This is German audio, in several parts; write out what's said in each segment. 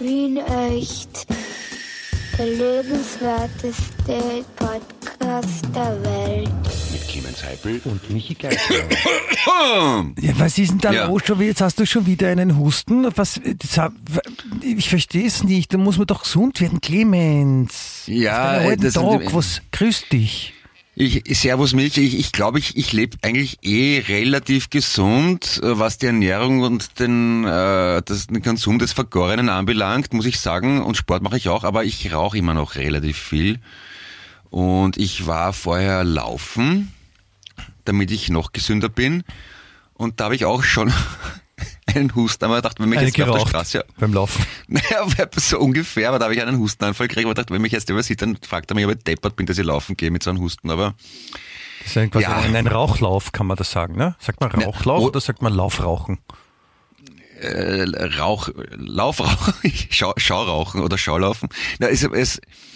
Wien echt. Der lebenswerteste Podcast der Welt. Mit Clemens Heipel und Michi Geisler. Ja, was ist denn da los? Jetzt hast du schon wieder einen Husten. Ich verstehe es nicht. Da muss man doch gesund werden, Clemens. Ja, grüß dich. Servus Milch, ich glaube, ich lebe eigentlich relativ gesund, was die Ernährung und den Konsum des Vergorenen anbelangt, muss ich sagen. Und Sport mache ich auch, aber ich rauche immer noch relativ viel. Und ich war vorher laufen, damit ich noch gesünder bin. Und da habe ich auch schon einen Husten, aber ich dachte, wenn mich jetzt auf der Straße beim Laufen. Naja, so ungefähr, aber da habe ich einen Hustenanfall gekriegt, aber ich dachte, wenn mich jetzt übersieht, dann fragt er mich, ob ich deppert bin, dass ich laufen gehe mit so einem Husten, aber... Das ist quasi ein Rauchlauf, kann man das sagen, ne? Sagt man Rauchlauf oder sagt man Laufrauchen? Laufrauchen, Schaurauchen oder Schaulaufen. Na, es ist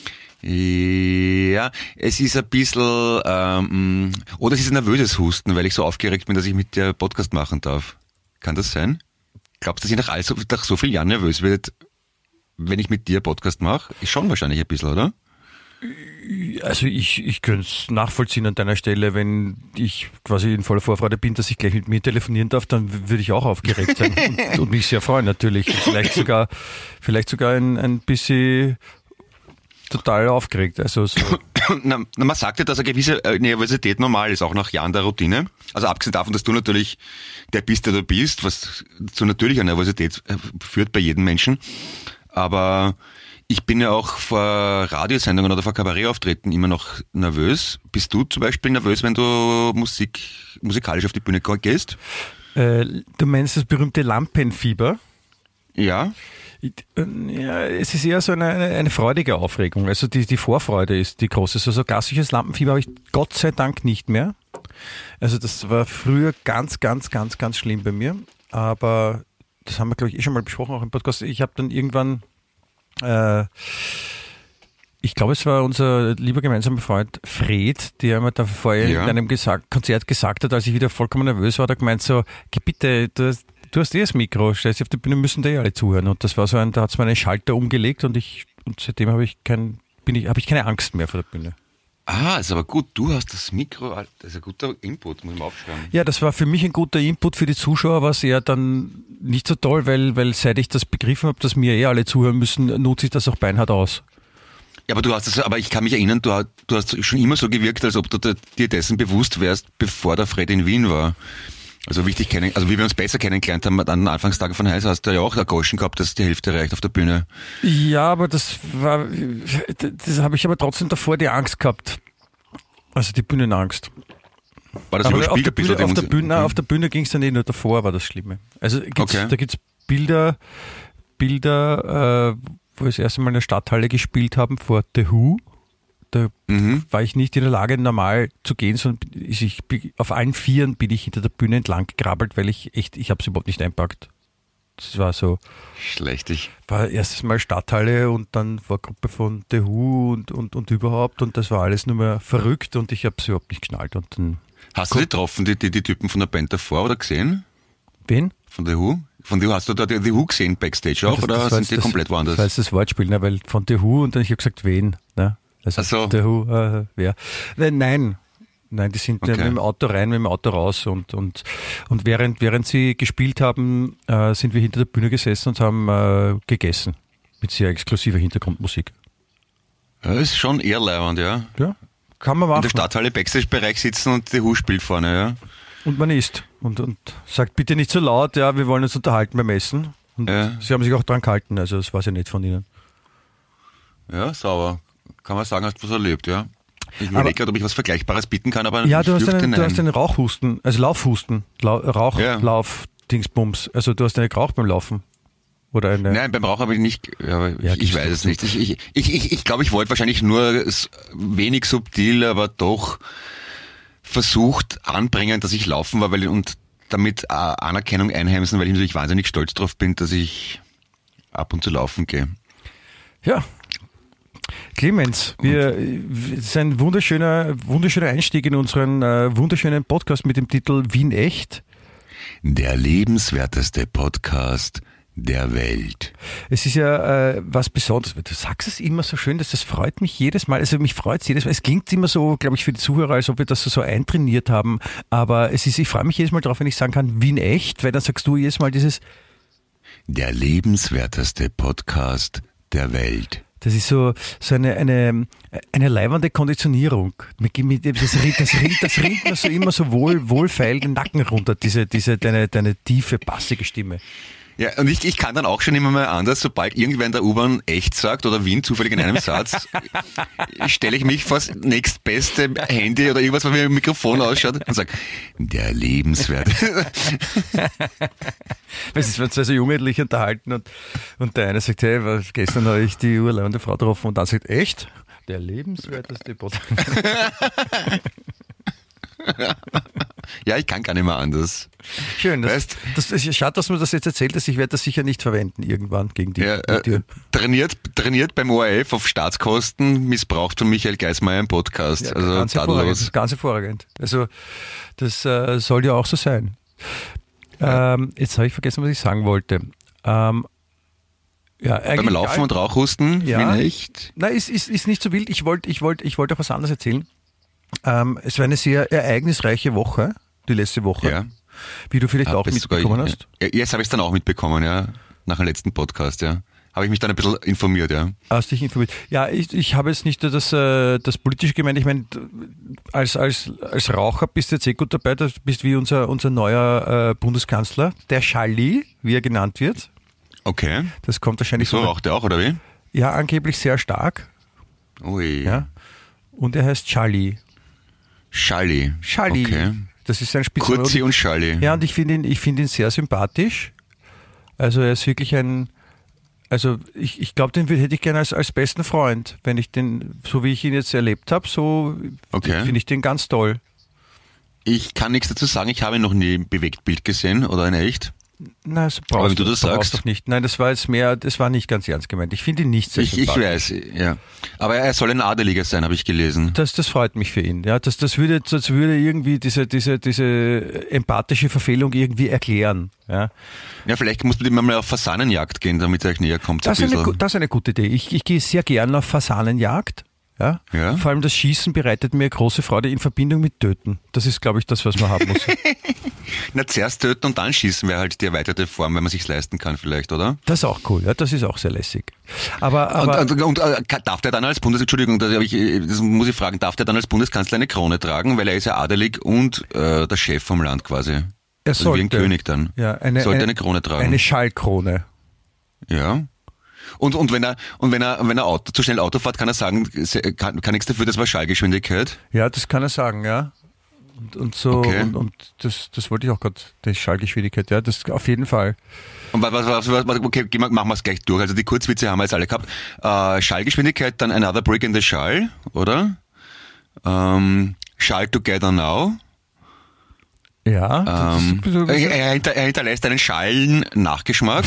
ein bisschen, oder es ist ein nervöses Husten, weil ich so aufgeregt bin, dass ich mit dir Podcast machen darf. Kann das sein? Glaubst du, dass ich nach so vielen Jahren nervös werde, wenn ich mit dir Podcast mache? Ist schon wahrscheinlich ein bisschen, oder? Also ich könnte es nachvollziehen an deiner Stelle, wenn ich quasi in voller Vorfreude bin, dass ich gleich mit mir telefonieren darf, dann würde ich auch aufgeregt sein und mich sehr freuen natürlich. Vielleicht sogar ein bisschen total aufgeregt. Also so. Man sagt ja, dass eine gewisse Nervosität normal ist, auch nach Jahren der Routine. Also abgesehen davon, dass du natürlich der bist, der du bist, was zu natürlicher Nervosität führt bei jedem Menschen. Aber ich bin ja auch vor Radiosendungen oder vor Kabarettauftritten immer noch nervös. Bist du zum Beispiel nervös, wenn du musikalisch auf die Bühne gehst? Du meinst das berühmte Lampenfieber? Ja. Ja, es ist eher so eine freudige Aufregung. Also die Vorfreude ist die große. So klassisches Lampenfieber habe ich Gott sei Dank nicht mehr. Also das war früher ganz, ganz, ganz, ganz schlimm bei mir. Aber das haben wir, glaube ich, schon mal besprochen, auch im Podcast. Ich habe dann irgendwann, ich glaube, es war unser lieber gemeinsamer Freund Fred, der mir da vorher in einem Konzert gesagt hat, als ich wieder vollkommen nervös war, hat er gemeint so, geh bitte, du hast das Mikro, stellst dich auf die Bühne, müssen da alle zuhören. Und das war so da hat es mir einen Schalter umgelegt und seitdem habe ich keine Angst mehr vor der Bühne. Ah, ist aber gut, du hast das Mikro, das ist ein guter Input, muss ich mal aufschreiben. Ja, das war für mich ein guter Input, für die Zuschauer war es eher dann nicht so toll, weil seit ich das begriffen habe, dass mir alle zuhören müssen, nutze ich das auch beinhart aus. Ja, aber ich kann mich erinnern, du hast schon immer so gewirkt, als ob du dir dessen bewusst wärst, bevor der Fred in Wien war. Also wie wir uns besser kennengelernt haben, an den Anfangstagen von Heiß, hast du ja auch ein Goschen gehabt, dass die Hälfte reicht auf der Bühne. Ja, aber das habe ich aber trotzdem davor die Angst gehabt. Also die Bühnenangst. War das überspielt ein bisschen? Auf der Bühne ging es dann nur davor, war das Schlimme. Also da gibt's Bilder, wo wir das erste Mal in der Stadthalle gespielt haben vor The Who. Da war ich nicht in der Lage, normal zu gehen, sondern auf allen Vieren bin ich hinter der Bühne entlang gekrabbelt, weil ich habe es überhaupt nicht einpackt. Das war so. Schlechtig. War erstes Mal Stadthalle und dann war Gruppe von The Who und überhaupt und das war alles nur mehr verrückt und ich habe es überhaupt nicht geschnallt. Und dann hast du die getroffen, die Typen von der Band davor oder gesehen? Wen? Von The Who? Von The Who, hast du da The Who gesehen backstage auch oder sind die komplett woanders? Das war jetzt das Wortspiel, ne? Weil von The Who und dann ich habe gesagt, wen? Ne? Also so. The Who, wer? Nein, die sind mit dem Auto rein, mit dem Auto raus und während sie gespielt haben, sind wir hinter der Bühne gesessen und haben gegessen. Mit sehr exklusiver Hintergrundmusik. Ja, ist schon eher leibend, ja. Ja, kann man machen. In der Stadthalle Backstage-Bereich sitzen und The Who spielt vorne, ja. Und man isst und sagt bitte nicht so laut, ja, wir wollen uns unterhalten beim Essen. Und sie haben sich auch dran gehalten, also das war sehr nett von ihnen. Ja, sauber. Kann man sagen, hast du was erlebt, ja. Ich überlege gerade, ob ich was Vergleichbares bieten kann, aber ja, du hast einen Rauchhusten, also Laufhusten, Lauf-Dingsbums. Also du hast eine geraucht beim Laufen. Oder eine... Nein, beim Rauchen habe ich nicht, ich weiß es nicht. Ich glaube, ich wollte wahrscheinlich nur wenig subtil, aber doch versucht anbringen, dass ich laufen war, und damit Anerkennung einheimsen, weil ich natürlich wahnsinnig stolz drauf bin, dass ich ab und zu laufen gehe. Ja. Clemens, es ist ein wunderschöner Einstieg in unseren wunderschönen Podcast mit dem Titel Wien echt. Der lebenswerteste Podcast der Welt. es ist ja was Besonderes. Du sagst es immer so schön, dass das freut mich jedes Mal. Also mich freut es jedes Mal. Es klingt immer so, glaube ich, für die Zuhörer, als ob wir das so eintrainiert haben. Aber ich freue mich jedes Mal drauf, wenn ich sagen kann, wie in echt, weil dann sagst du jedes Mal dieses... Der lebenswerteste Podcast der Welt. Das ist so eine leibernde Konditionierung. Das ringt mir so immer so wohlfeil den Nacken runter, deine tiefe, bassige Stimme. Ja, und ich kann dann auch schon immer mal anders, sobald irgendwer in der U-Bahn echt sagt oder Wien zufällig in einem Satz, stelle ich mich vor das nächstbeste Handy oder irgendwas, was mir im Mikrofon ausschaut und sage, der lebenswert. Es ist, wenn zwei so Jugendliche unterhalten und der eine sagt, hey, gestern habe ich die urleibende Frau getroffen und dann sagt, echt? Der lebenswerteste Podcast. Ja, ich kann gar nicht mehr anders. Schön, das ist schade, dass man das jetzt erzählt, dass ich werde das sicher nicht verwenden irgendwann gegen die Tür. Trainiert beim ORF auf Staatskosten, missbraucht von Michael Geismeier im Podcast. Ja, also ganz hervorragend. Also das soll ja auch so sein. Jetzt habe ich vergessen, was ich sagen wollte. Beim Laufen und Rauchhusten? Ja. Wie nicht? Nein, ist nicht so wild. Ich wollte auch was anderes erzählen. Es war eine sehr ereignisreiche Woche, die letzte Woche, ja. Wie du vielleicht auch mitbekommen hast. Ja, jetzt habe ich es dann auch mitbekommen, ja, nach dem letzten Podcast, ja. Habe ich mich dann ein bisschen informiert, ja. Hast dich informiert? Ja, ich habe jetzt nicht das Politische gemeint. Ich meine, als Raucher bist du jetzt gut dabei. Du bist wie unser neuer Bundeskanzler, der Schalli, wie er genannt wird. Okay. Das kommt wahrscheinlich so. Raucht er auch, oder wie? Ja, angeblich sehr stark. Ui. Ja. Und er heißt Schalli. Schalli. Okay. Das ist sein Spitzname. Kurzi und Schalli. Ja, und ich finde ihn sehr sympathisch. Also er ist wirklich ich glaube, den hätte ich gerne als besten Freund. Wenn ich so wie ich ihn jetzt erlebt habe, so finde ich den ganz toll. Ich kann nichts dazu sagen, ich habe ihn noch nie im Bewegtbild gesehen oder in echt. Nein, das brauchst du doch nicht. Nein, das war nicht ganz ernst gemeint. Ich finde ihn nicht sehr sympathisch. Ich weiß, ja. Aber er soll ein Adeliger sein, habe ich gelesen. Das freut mich für ihn. Ja, das würde irgendwie diese empathische Verfehlung irgendwie erklären. Ja, vielleicht muss man mal auf Fasanenjagd gehen, damit er euch näher kommt. Das ist eine gute Idee. Ich gehe sehr gerne auf Fasanenjagd. Ja? Vor allem das Schießen bereitet mir große Freude in Verbindung mit Töten. Das ist, glaube ich, das, was man haben muss. Na, zuerst töten und dann schießen wäre halt die erweiterte Form, wenn man sich's leisten kann vielleicht, oder? Das ist auch cool, ja, das ist auch sehr lässig. Aber und darf der dann als das muss ich fragen, darf der dann als Bundeskanzler eine Krone tragen, weil er ist ja adelig und der Chef vom Land quasi. Er sollte. Wie ein König dann. Ja, sollte eine Krone tragen. Eine Schallkrone. Ja. Und wenn er zu schnell Auto fährt, kann er sagen, kann nichts dafür, das war Schallgeschwindigkeit? Ja, das kann er sagen, ja. Und so, okay. und das wollte ich auch gerade, die Schallgeschwindigkeit, ja, das auf jeden Fall. Und okay, machen wir es gleich durch. Also die Kurzwitze haben wir jetzt alle gehabt. Schallgeschwindigkeit, dann Another Brick in the Schall, oder? Schall Together Now. Ja. Er hinterlässt einen schallen Nachgeschmack.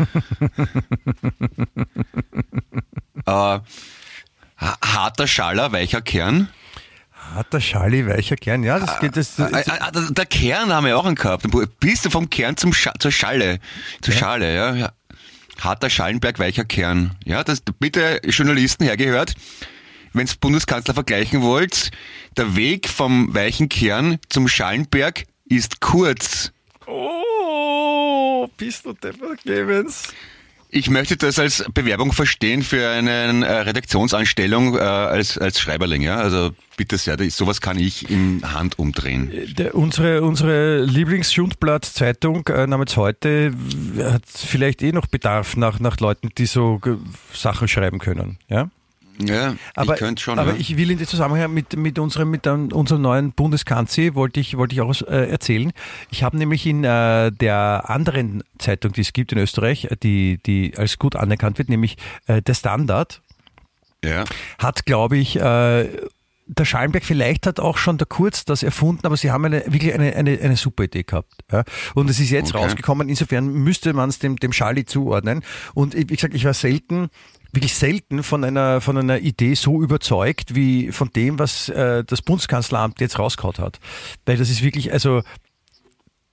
Harter Schaller, weicher Kern. Harter Schalli, weicher Kern, ja, das geht. Der Kern haben wir auch gehabt. Bist du vom Kern zur Schale, Schale, ja. Harter Schallenberg, weicher Kern. Ja, das bitte Journalisten hergehört. Wenn ihr Bundeskanzler vergleichen wollt, der Weg vom weichen Kern zum Schallenberg ist kurz. Oh, bist du depper, Clemens? Ich möchte das als Bewerbung verstehen für eine Redaktionsanstellung als Schreiberling, ja. Also bitte sehr, sowas kann ich in Hand umdrehen. Unsere Lieblingsschundblatt-Zeitung namens Heute hat vielleicht noch Bedarf nach Leuten, die so Sachen schreiben können, ja. Ja, ich könnte schon. Aber ich will in dem Zusammenhang mit unserem neuen Bundeskanzler wollte ich auch erzählen. Ich habe nämlich in der anderen Zeitung, die es gibt in Österreich, die als gut anerkannt wird, nämlich der Standard, hat, glaube ich, der Schallenberg, vielleicht hat auch schon der Kurz das erfunden, aber sie haben wirklich eine super Idee gehabt. Ja? Und es ist jetzt rausgekommen, insofern müsste man es dem Schalli zuordnen. Und wie gesagt, ich war wirklich selten von einer Idee so überzeugt wie von dem, was das Bundeskanzleramt jetzt rausgehauen hat. Weil das ist wirklich, also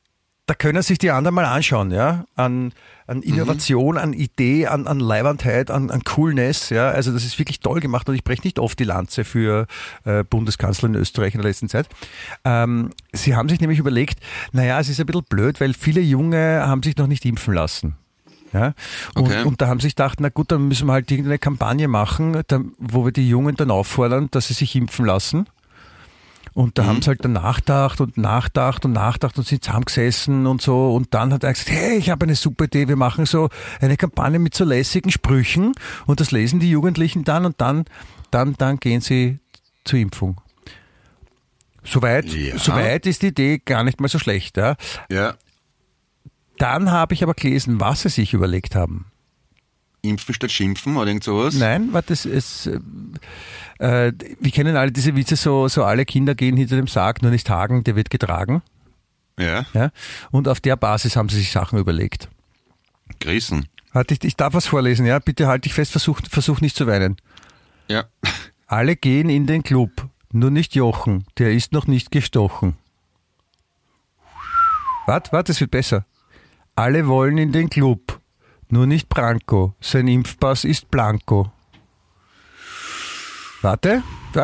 da können sich die anderen mal anschauen, ja, an Innovation, an Idee, an Leibandheit, an Coolness, ja, also das ist wirklich toll gemacht und ich breche nicht oft die Lanze für Bundeskanzler in Österreich in der letzten Zeit. Sie haben sich nämlich überlegt, naja, es ist ein bisschen blöd, weil viele Junge haben sich noch nicht impfen lassen. Ja, und da haben sie sich gedacht, na gut, dann müssen wir halt irgendeine Kampagne machen, wo wir die Jungen dann auffordern, dass sie sich impfen lassen. Und da haben sie halt dann nachgedacht und sind zusammengesessen und so. Und dann hat er gesagt, hey, ich habe eine super Idee, wir machen so eine Kampagne mit so lässigen Sprüchen und das lesen die Jugendlichen dann und dann gehen sie zur Impfung. Soweit ist die Idee gar nicht mal so schlecht. Ja. Ja. Dann habe ich aber gelesen, was sie sich überlegt haben. Impfen statt Schimpfen oder irgend sowas? Nein, wir kennen alle diese Witze, so alle Kinder gehen hinter dem Sarg, nur nicht Hagen, der wird getragen. Ja. Und auf der Basis haben sie sich Sachen überlegt. Grießen. Warte, ich darf was vorlesen, ja? Bitte halt dich fest, versuch nicht zu weinen. Ja. Alle gehen in den Club, nur nicht Jochen, der ist noch nicht gestochen. Warte, es wird besser. Alle wollen in den Club, nur nicht Branko, sein Impfpass ist blanko. Warte.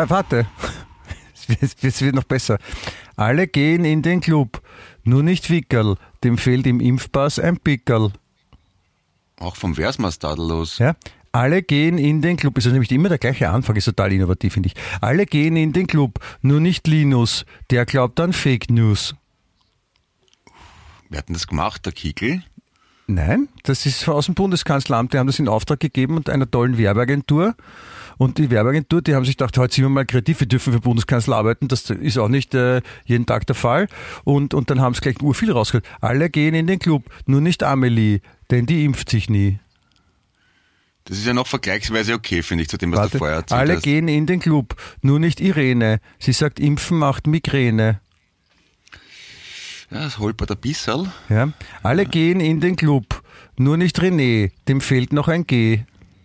Es wird noch besser. Alle gehen in den Club, nur nicht Wickerl, dem fehlt im Impfpass ein Pickerl. Auch vom Versmastadel los. Ja. Alle gehen in den Club, ist also nämlich immer der gleiche Anfang, ist total innovativ, finde ich. Alle gehen in den Club, nur nicht Linus, der glaubt an Fake News. Wer hat denn das gemacht, der Kickl? Nein, das ist aus dem Bundeskanzleramt, die haben das in Auftrag gegeben und einer tollen Werbeagentur. Und die Werbeagentur, die haben sich gedacht, heute sind wir mal kreativ, wir dürfen für Bundeskanzler arbeiten, das ist auch nicht jeden Tag der Fall. Und dann haben sie gleich urviel rausgehört. Alle gehen in den Club, nur nicht Amelie, denn die impft sich nie. Das ist ja noch vergleichsweise okay, finde ich, zu dem, was du vorher erzählt hast. Alle gehen in den Club, nur nicht Irene. Sie sagt, Impfen macht Migräne. Ja, das holpert ein bisschen. Ja. Alle gehen in den Club, nur nicht René, dem fehlt noch ein G.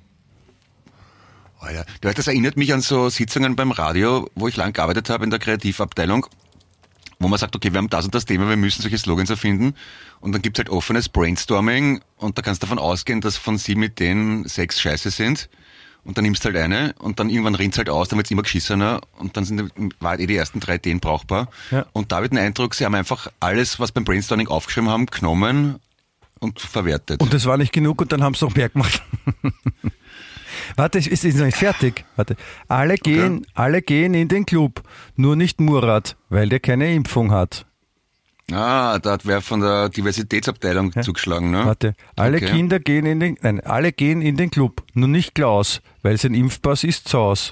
Oh ja. Das erinnert mich an so Sitzungen beim Radio, wo ich lang gearbeitet habe in der Kreativabteilung, wo man sagt, okay, wir haben das und das Thema, wir müssen solche Slogans erfinden und dann gibt's halt offenes Brainstorming und da kannst du davon ausgehen, dass von 7 mit denen 6 scheiße sind und dann nimmst du halt eine und dann irgendwann rinnt's halt aus, dann wird's immer geschissener und dann sind die ersten 3 Ideen brauchbar. Ja. Und da habe ich den Eindruck, sie haben einfach alles, was beim Brainstorming aufgeschrieben haben, genommen und verwertet. Und das war nicht genug und dann haben sie noch mehr gemacht. Warte, ist noch nicht fertig. Warte. Alle gehen in den Club, nur nicht Murat, weil der keine Impfung hat. Ah, da hat wer von der Diversitätsabteilung zugeschlagen, ne? Warte. Alle gehen in den Club, nur nicht Klaus, weil sein Impfpass ist Zaus.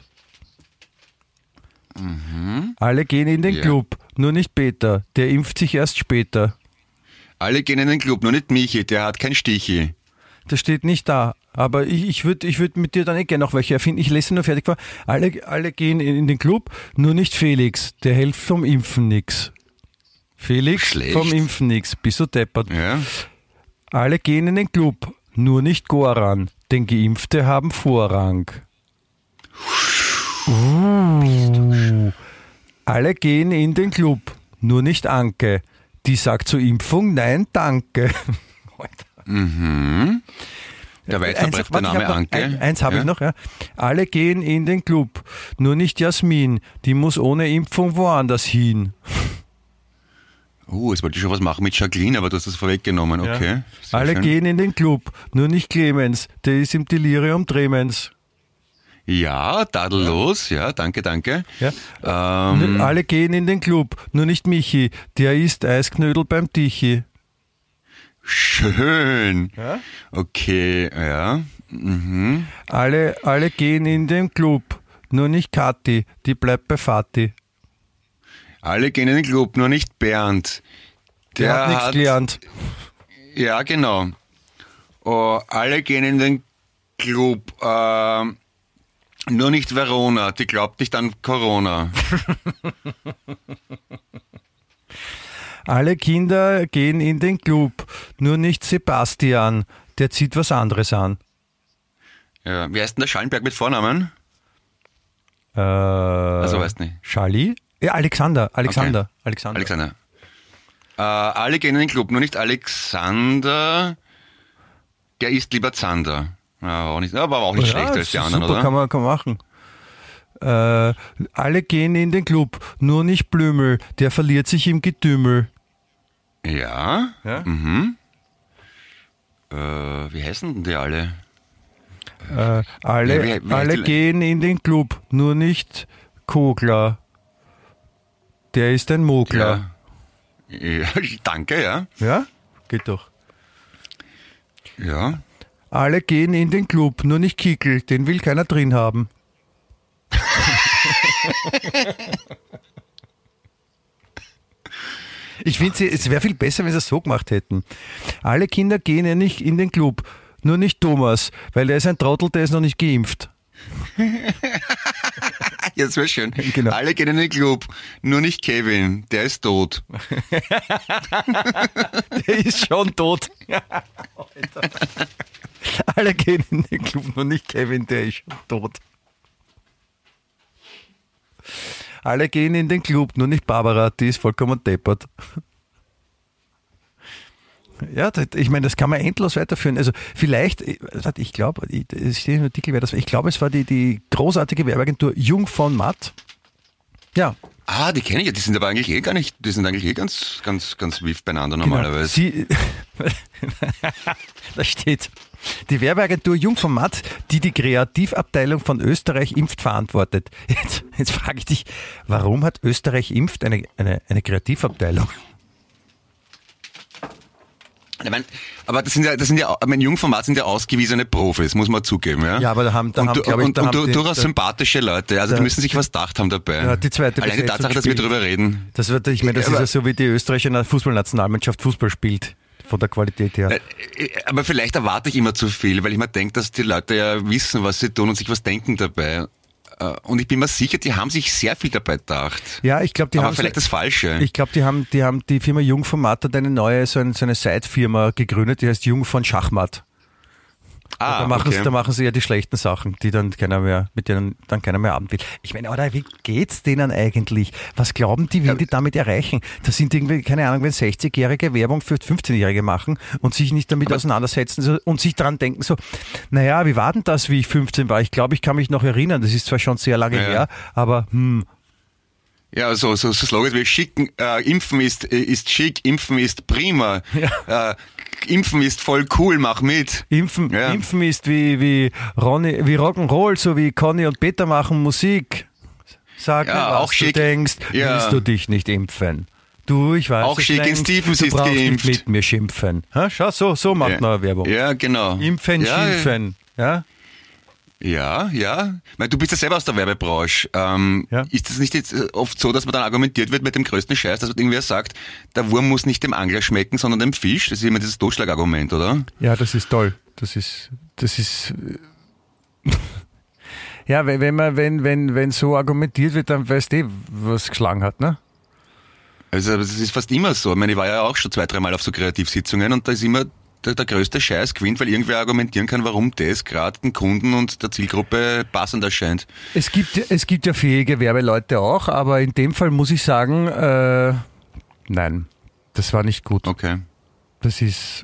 Mhm. Alle gehen in den Club, nur nicht Peter, der impft sich erst später. Alle gehen in den Club, nur nicht Michi, der hat kein Stichi. Das steht nicht da. Aber ich würd mit dir dann gerne noch welche erfinden. Ich lese nur fertig vor. Alle gehen in den Club, nur nicht Felix. Der hält vom Impfen nix. Felix, schlecht. Vom Impfen nix. Bist du deppert. Ja. Alle gehen in den Club, nur nicht Goran. Denn Geimpfte haben Vorrang. Alle gehen in den Club, nur nicht Anke. Die sagt zur Impfung nein, danke. Mhm. Der weit verbreitete Name Anke. Eins habe ich noch, ja. Alle gehen in den Club, nur nicht Jasmin. Die muss ohne Impfung woanders hin. Jetzt wollte ich schon was machen mit Jacqueline, aber du hast das vorweggenommen, okay. Ja. Alle gehen in den Club, nur nicht Clemens. Der ist im Delirium tremens. Ja, tadellos, ja, danke. Ja. Alle gehen in den Club, nur nicht Michi. Der isst Eisknödel beim Tichi. Schön. Ja? Okay, ja. Mhm. Alle gehen in den Club, nur nicht Kathi, die bleibt bei Vati. Alle gehen in den Club, nur nicht Bernd. Der hat nichts gelernt. Ja, genau. Oh, alle gehen in den Club, nur nicht Verona, die glaubt nicht an Corona. Alle Kinder gehen in den Club, nur nicht Sebastian, der zieht was anderes an. Ja, wie heißt denn der Schallenberg mit Vornamen? Also weißt nicht. Charlie? Ja, Alexander. Okay. Alexander. Alle gehen in den Club, nur nicht Alexander. Der isst lieber Zander. Ja, auch nicht, aber auch nicht schlechter als die anderen, super, oder? Kann man machen. Alle gehen in den Club, nur nicht Blümel, der verliert sich im Getümmel. Ja. Ja? Mhm. Wie heißen denn die alle? Alle gehen in den Club, nur nicht Kogler. Der ist ein Mogler. Ja, danke, ja. Ja? Geht doch. Ja. Alle gehen in den Club, nur nicht Kickel, den will keiner drin haben. Ich finde, es wäre viel besser, wenn sie es so gemacht hätten. Alle Kinder gehen ja nicht in den Club, nur nicht Thomas, weil der ist ein Trottel, der ist noch nicht geimpft. Jetzt wäre schön. Genau. Alle gehen in den Club, nur nicht Kevin, der ist tot. Der ist schon tot. Alle gehen in den Club, nur nicht Kevin, der ist schon tot. Alle gehen in den Club, nur nicht Barbara, die ist vollkommen deppert. Ja, ich meine, das kann man endlos weiterführen. Also vielleicht, ich glaube, es steht im Artikel, ich glaube, es war die großartige Werbeagentur Jung von Matt. Ja. Ah, die kenne ich ja, die sind aber eigentlich die sind eigentlich ganz wiff beieinander normalerweise. Da steht, die Werbeagentur Jung von Matt, die Kreativabteilung von Österreich Impft verantwortet. Jetzt frage ich dich, warum hat Österreich Impft eine Kreativabteilung? Ich meine, aber das sind ja, mein Jungformat sind ja ausgewiesene Profis, muss man zugeben, ja. Ja, aber da haben durchaus sympathische Leute, also die müssen sich was gedacht haben dabei. Ja, die zweite allein die Tatsache, dass wir drüber reden. Das ist ja so, wie die österreichische Fußballnationalmannschaft Fußball spielt, von der Qualität her. Aber vielleicht erwarte ich immer zu viel, weil ich mir denke, dass die Leute ja wissen, was sie tun und sich was denken dabei. Und ich bin mir sicher, die haben sich sehr viel dabei gedacht. Ja, ich glaube, aber vielleicht das Falsche. Ich glaube, die Firma Jung von Matt hat eine neue, so eine Side-Firma gegründet, die heißt Jung von Schachmatt. Da machen sie ja die schlechten Sachen, mit denen keiner mehr abend will. Ich meine, oder wie geht's denen eigentlich? Was glauben die, die damit erreichen? Das sind irgendwie, keine Ahnung, wenn 60-Jährige Werbung für 15-Jährige machen und sich nicht damit auseinandersetzen und sich dran denken, so, naja, wie war denn das, wie ich 15 war? Ich glaube, ich kann mich noch erinnern, das ist zwar schon sehr lange her, aber Ja, so Slogans wie Impfen ist schick, Impfen ist prima, Impfen ist voll cool, mach mit. Impfen ist wie Rock'n'Roll, so wie Conny und Peter machen Musik. Sag mir, was du denkst, willst du dich nicht impfen? Du, ich weiß auch schick, in Stevens ist geimpft. Nicht mit mir schimpfen. Ha? Schau, so macht man Werbung. Ja, genau. Impfen, schimpfen. Ja? Ja. Weil du bist ja selber aus der Werbebranche. Ist das nicht jetzt oft so, dass man dann argumentiert wird mit dem größten Scheiß, dass irgendwer sagt, der Wurm muss nicht dem Angler schmecken, sondern dem Fisch? Das ist immer dieses Totschlagargument, oder? Ja, das ist toll. Das ist ja, wenn so argumentiert wird, dann weißt du, was geschlagen hat, ne? Also das ist fast immer so. Ich meine, ich war ja auch schon 2-3 Mal auf so Kreativsitzungen und da ist immer der größte Scheiß gewinnt, weil irgendwer argumentieren kann, warum das gerade den Kunden und der Zielgruppe passend erscheint. Es gibt ja fähige Werbeleute auch, aber in dem Fall muss ich sagen, nein, das war nicht gut. Okay. Es ist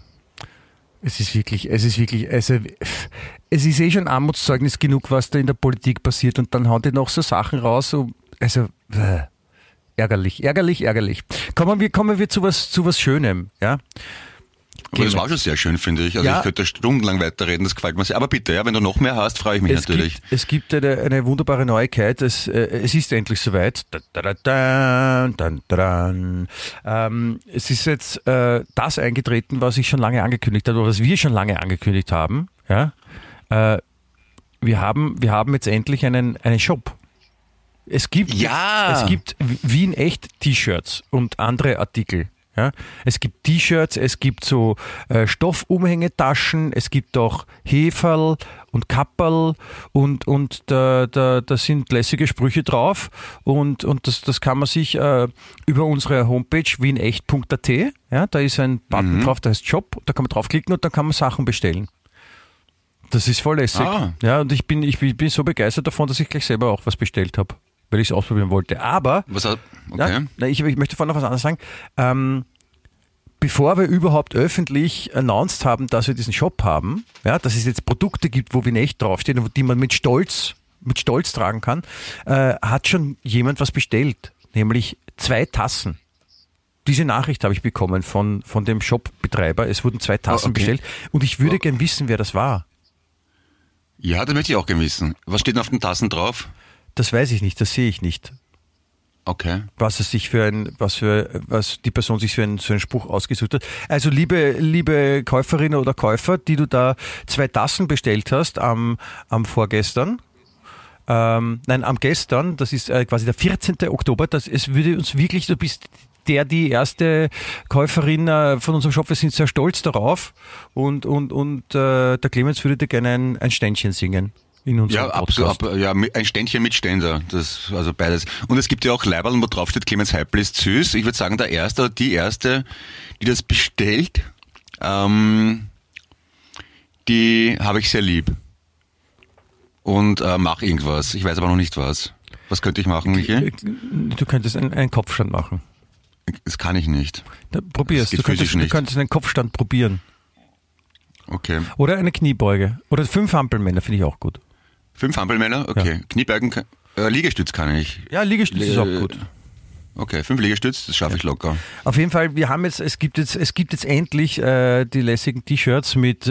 eh schon Armutszeugnis genug, was da in der Politik passiert und dann hauen die noch so Sachen raus, ärgerlich. Kommen wir zu was Schönem, ja? Aber das war schon sehr schön, finde ich. Also ich könnte stundenlang weiterreden, das gefällt mir sehr. Aber bitte, wenn du noch mehr hast, freue ich mich natürlich. Es gibt eine wunderbare Neuigkeit. Es ist endlich soweit. Es ist jetzt das eingetreten, was ich schon lange angekündigt habe, oder was wir schon lange angekündigt haben. Ja? Wir haben jetzt endlich einen Shop. Es gibt Wien echt T-Shirts und andere Artikel. Ja, es gibt T-Shirts, es gibt so Stoffumhängetaschen, es gibt auch Heferl und Kapperl und da sind lässige Sprüche drauf und das kann man sich über unsere Homepage wienecht.at, ja, da ist ein Button drauf, der heißt Shop, da kann man draufklicken und dann kann man Sachen bestellen. Das ist voll lässig. Ja, und ich bin so begeistert davon, dass ich gleich selber auch was bestellt habe. weil ich es ausprobieren wollte. Aber, okay. Ich möchte vorhin noch was anderes sagen. Bevor wir überhaupt öffentlich announced haben, dass wir diesen Shop haben, ja, dass es jetzt Produkte gibt, wo Vinecht draufsteht und die man mit Stolz tragen kann, hat schon jemand was bestellt, nämlich 2 Tassen. Diese Nachricht habe ich bekommen von dem Shop-Betreiber. Es wurden 2 Tassen bestellt und ich würde gern wissen, wer das war. Ja, das möchte ich auch gern wissen. Was steht denn auf den Tassen drauf? Das weiß ich nicht, das sehe ich nicht. Okay. Was die Person sich für einen Spruch ausgesucht hat. Also liebe Käuferinnen oder Käufer, die du da 2 Tassen bestellt hast am vorgestern, am gestern, das ist quasi der 14. Oktober, es würde uns wirklich, du bist die erste Käuferin von unserem Shop, wir sind sehr stolz darauf und der Clemens würde dir gerne ein Ständchen singen. In unserem Podcast. Absolut, ein Ständchen mit Ständer, also beides. Und es gibt ja auch Leiberln, wo drauf steht, Clemens Heipel ist süß. Ich würde sagen, der Erste oder die Erste, die das bestellt, die habe ich sehr lieb. Und mach irgendwas. Ich weiß aber noch nicht was. Was könnte ich machen, Michael? Du könntest einen Kopfstand machen. Das kann ich nicht. Probier's. Du könntest einen Kopfstand probieren. Okay. Oder eine Kniebeuge. Oder 5 Hampelmänner finde ich auch gut. 5 Hampelmänner? Okay. Ja. Kniebeugen, Liegestütz kann ich. Ja, Liegestütz ist auch gut. Okay, 5 Liegestütz, das schaffe ich locker. Auf jeden Fall, es gibt jetzt endlich die lässigen T-Shirts mit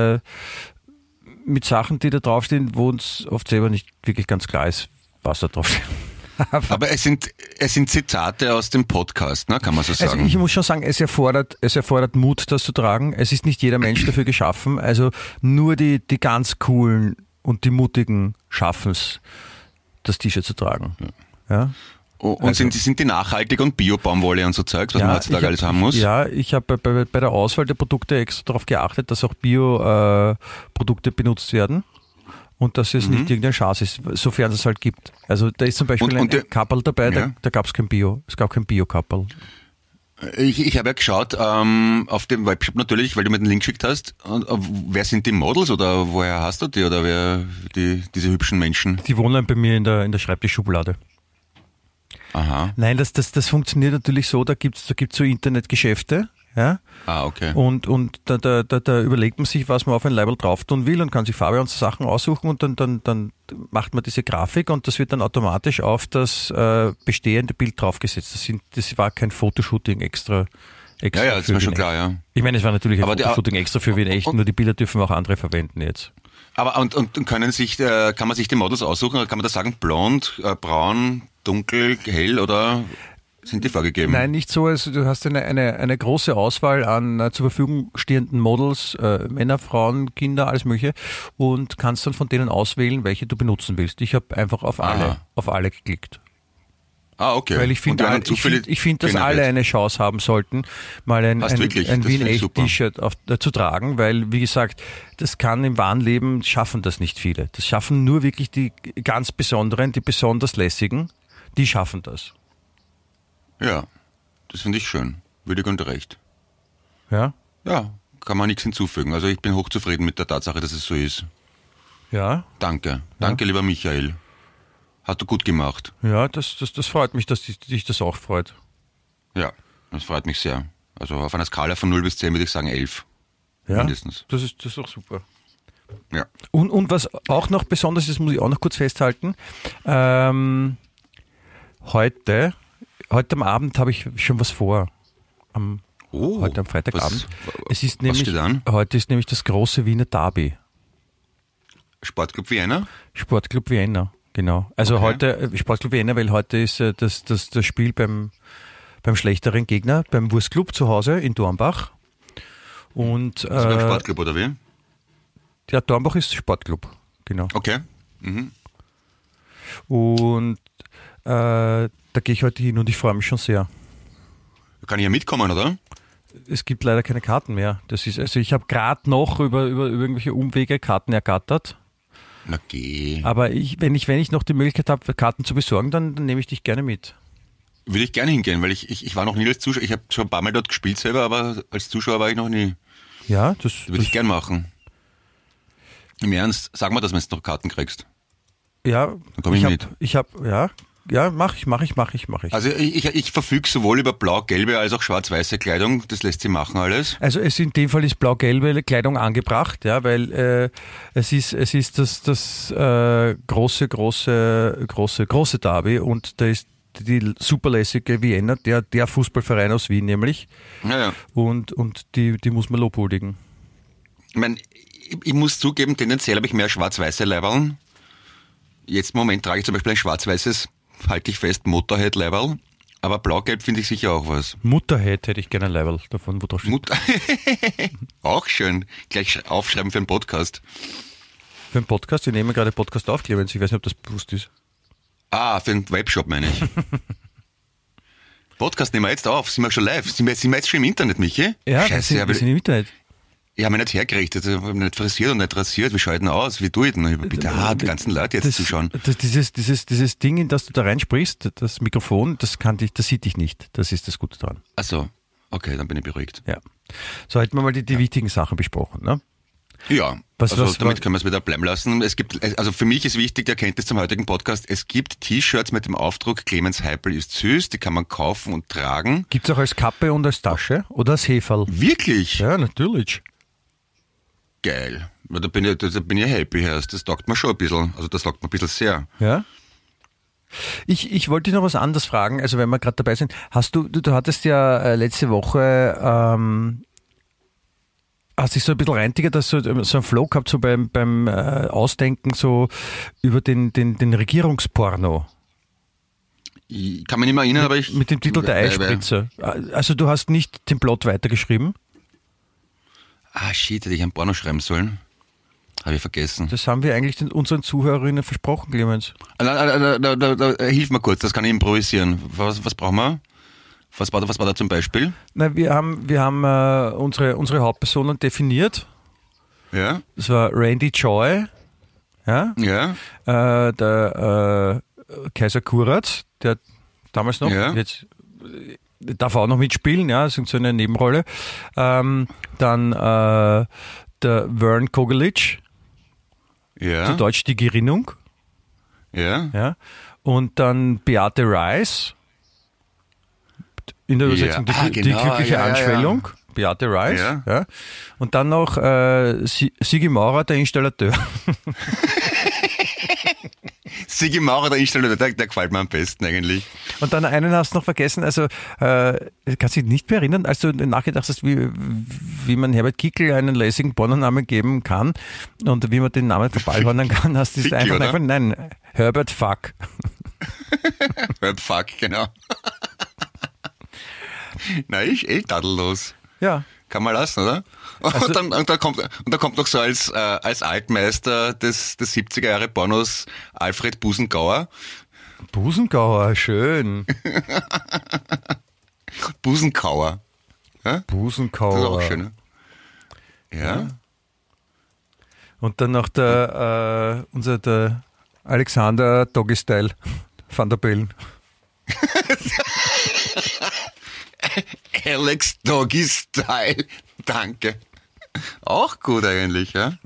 Sachen, die da draufstehen, wo uns oft selber nicht wirklich ganz klar ist, was da draufsteht. Aber es sind Zitate aus dem Podcast, ne, kann man so sagen. Also ich muss schon sagen, es erfordert Mut, das zu tragen. Es ist nicht jeder Mensch dafür geschaffen. Also nur die ganz coolen und die mutigen schaffen es, das T-Shirt zu tragen. Ja? Und also, sind die nachhaltig und Bio-Baumwolle und so Zeugs, was man heutzutage alles haben muss? Ja, ich habe bei der Auswahl der Produkte extra darauf geachtet, dass auch Bio-Produkte benutzt werden. Und dass es nicht irgendein Schatz ist, sofern es halt gibt. Also da ist zum Beispiel ein Kapperl dabei, da gab es kein Bio. Es gab kein Bio-Kapperl. Ich habe ja geschaut auf dem Webshop natürlich, weil du mir den Link geschickt hast. Und, wer sind die Models oder woher hast du die oder wer diese hübschen Menschen? Die wohnen bei mir in der Schreibtischschublade. Aha. Nein, das funktioniert natürlich so, da gibt's so Internetgeschäfte. Ja? Okay. Und da überlegt man sich, was man auf ein Label drauf tun will und kann sich Farbe und Sachen aussuchen und dann macht man diese Grafik und das wird dann automatisch auf das bestehende Bild draufgesetzt. Das war kein Fotoshooting extra. Ja, das ist mir schon klar, ja. Ich meine, es war natürlich ein Fotoshooting extra für Vinect, nur die Bilder dürfen auch andere verwenden jetzt. Aber und kann man sich die Models aussuchen oder kann man da sagen, blond, braun, dunkel, hell oder sind die vorgegeben? Nein, nicht so. Also du hast eine große Auswahl an zur Verfügung stehenden Models, Männer, Frauen, Kinder, alles mögliche und kannst dann von denen auswählen, welche du benutzen willst. Ich habe einfach auf alle geklickt. Ah, okay. Weil ich finde, dass alle eine Chance haben sollten, mal ein Wien-Echt-T-Shirt zu tragen, weil, wie gesagt, das kann im wahren Leben, schaffen das nicht viele. Das schaffen nur wirklich die ganz Besonderen, die besonders lässigen, die schaffen das. Ja, das finde ich schön. Würdig und recht. Ja? Ja, kann man nichts hinzufügen. Also ich bin hochzufrieden mit der Tatsache, dass es so ist. Ja? Danke. Danke, lieber Michael. Hast du gut gemacht. Ja, das freut mich, dass dich das auch freut. Ja, das freut mich sehr. Also auf einer Skala von 0 bis 10 würde ich sagen 11. Ja, mindestens. Das ist auch super. Ja. Und was auch noch besonders ist, muss ich auch noch kurz festhalten. Heute am Abend habe ich schon was vor. Heute am Freitagabend. Heute ist nämlich das große Wiener Derby. Sportclub Vienna? Sportclub Vienna, genau. Also heute Sportclub Vienna, weil heute ist das Spiel beim schlechteren Gegner, beim Wurstclub zu Hause in Dornbach. Und, ist beim Sportclub oder wie? Ja, Dornbach ist Sportclub, genau. Okay. Mhm. Und da gehe ich heute hin und ich freue mich schon sehr. Kann ich ja mitkommen, oder? Es gibt leider keine Karten mehr. Also ich habe gerade noch über irgendwelche Umwege Karten ergattert. Na geh. Aber wenn ich noch die Möglichkeit habe, Karten zu besorgen, dann nehme ich dich gerne mit. Würde ich gerne hingehen, weil ich war noch nie als Zuschauer. Ich habe schon ein paar Mal dort gespielt selber, aber als Zuschauer war ich noch nie. Ja, das würde ich gerne machen. Im Ernst, sag mal, dass du jetzt noch Karten kriegst. Ja. Dann komme ich mit. Ja, Ja, mach ich. Also ich verfüge sowohl über blau-gelbe als auch schwarz-weiße Kleidung. Das lässt sich machen alles. Also in dem Fall ist blau-gelbe Kleidung angebracht, ja, weil es ist das große Derby und da ist die superlässige Vienna, der Fußballverein aus Wien nämlich. Ja. Und die muss man lobhuldigen. Ich muss zugeben, tendenziell habe ich mehr schwarz-weiße Leiberln. Jetzt im Moment trage ich zum Beispiel ein schwarz-weißes, halte ich fest, Motorhead-Leiberl. Aber blau-gelb finde ich sicher auch was. Mutterhead hätte ich gerne ein Leiberl davon, wo drauf steht. Auch schön. Gleich aufschreiben für einen Podcast. Für einen Podcast? Wir nehmen gerade Podcast auf, Clemens. Ich weiß nicht, ob das bewusst ist. Ah, für einen Webshop meine ich. Podcast nehmen wir jetzt auf. Sind wir schon live? Sind wir jetzt schon im Internet, Michi? Ja, wir sind im Internet. Ich habe mich nicht hergerichtet, ich habe mich nicht frisiert und nicht rasiert. Wie schaut denn aus? Wie tue ich denn? Bitte, die ganzen Leute jetzt zuschauen. Dieses Ding, in das du da reinsprichst, das Mikrofon, das sieht dich nicht. Das ist das Gute dran. Ach so, okay, dann bin ich beruhigt. Ja. So, hätten wir mal die wichtigen Sachen besprochen, ne? Ja, damit können wir es wieder bleiben lassen. Also für mich ist wichtig, die Erkenntnis zum heutigen Podcast, es gibt T-Shirts mit dem Aufdruck Clemens Heipel ist süß, die kann man kaufen und tragen. Gibt's auch als Kappe und als Tasche oder als Heferl? Wirklich? Ja, natürlich. Geil. Da bin ich happy, das taugt mir schon ein bisschen. Also das taugt mir ein bisschen sehr. Ja. Ich wollte dich noch was anderes fragen, also wenn wir gerade dabei sind. Du hattest ja letzte Woche hast dich so ein bisschen reintigert, dass du so einen Flow gehabt, so beim Ausdenken so über den Regierungsporno. Ich kann mich nicht mehr erinnern, aber mit dem Titel der Eispritzer. Also du hast nicht den Plot weitergeschrieben? Ah, shit, hätte ich ein Porno schreiben sollen. Habe ich vergessen. Das haben wir eigentlich unseren Zuhörerinnen versprochen, Clemens. Hilf mir kurz, das kann ich improvisieren. Was brauchen wir? Was war da zum Beispiel? Na, wir haben unsere Hauptpersonen definiert. Ja. Das war Randy Joy. Ja. Ja. Der Kaiser Kuratz, der damals noch, jetzt darf auch noch mitspielen, ja, das ist so eine Nebenrolle. Dann der Vern Kogelic, zu Deutsch die Gerinnung. Ja. Und dann Beate Reiss, in der Übersetzung die glückliche Anschwellung. Beate Reiss. Ja. Und dann noch Sigi Maurer, der Installateur. Sigi Maurer, der Installateur, der gefällt mir am besten eigentlich. Und dann einen hast du noch vergessen, also kannst du dich nicht mehr erinnern, als du nachgedacht hast, wie man Herbert Kickl einen lässigen Pornonamen geben kann und wie man den Namen verballhornen kann, hast du es einfach, nein, Herbert Fuck. Herbert Fuck, genau. Nein, ist tadellos. Ja. Kann man lassen, oder? Also, und dann kommt noch so als Altmeister des 70er Jahre Pornos Alfred Busengauer. Busengauer, schön. Busenkauer. Ja? Busenkauer. Das ist auch schön, ne? Ja. Und dann noch der Alexander Doggy Style van der Bellen. Alex Doggy Style, danke. Auch gut eigentlich, ja?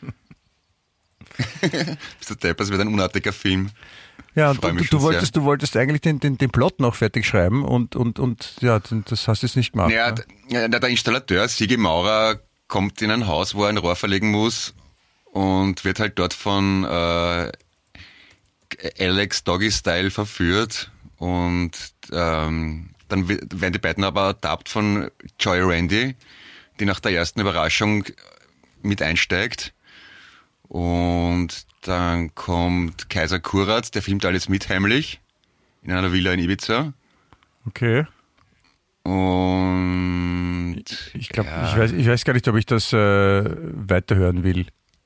Bist du deppert, es wird ein unartiger Film. Ja, und du wolltest eigentlich den Plot noch fertig schreiben und ja, das hast du jetzt nicht gemacht. Ja, ne? Der Installateur, Sigi Maurer, kommt in ein Haus, wo er ein Rohr verlegen muss und wird halt dort von Alex Doggy Style verführt und dann werden die beiden aber ertappt von Joy Randy, die nach der ersten Überraschung mit einsteigt. Und dann kommt Kaiser Kuratz, der filmt alles mit heimlich in einer Villa in Ibiza. Okay. Und ich glaube, ich weiß gar nicht, ob ich das weiterhören will.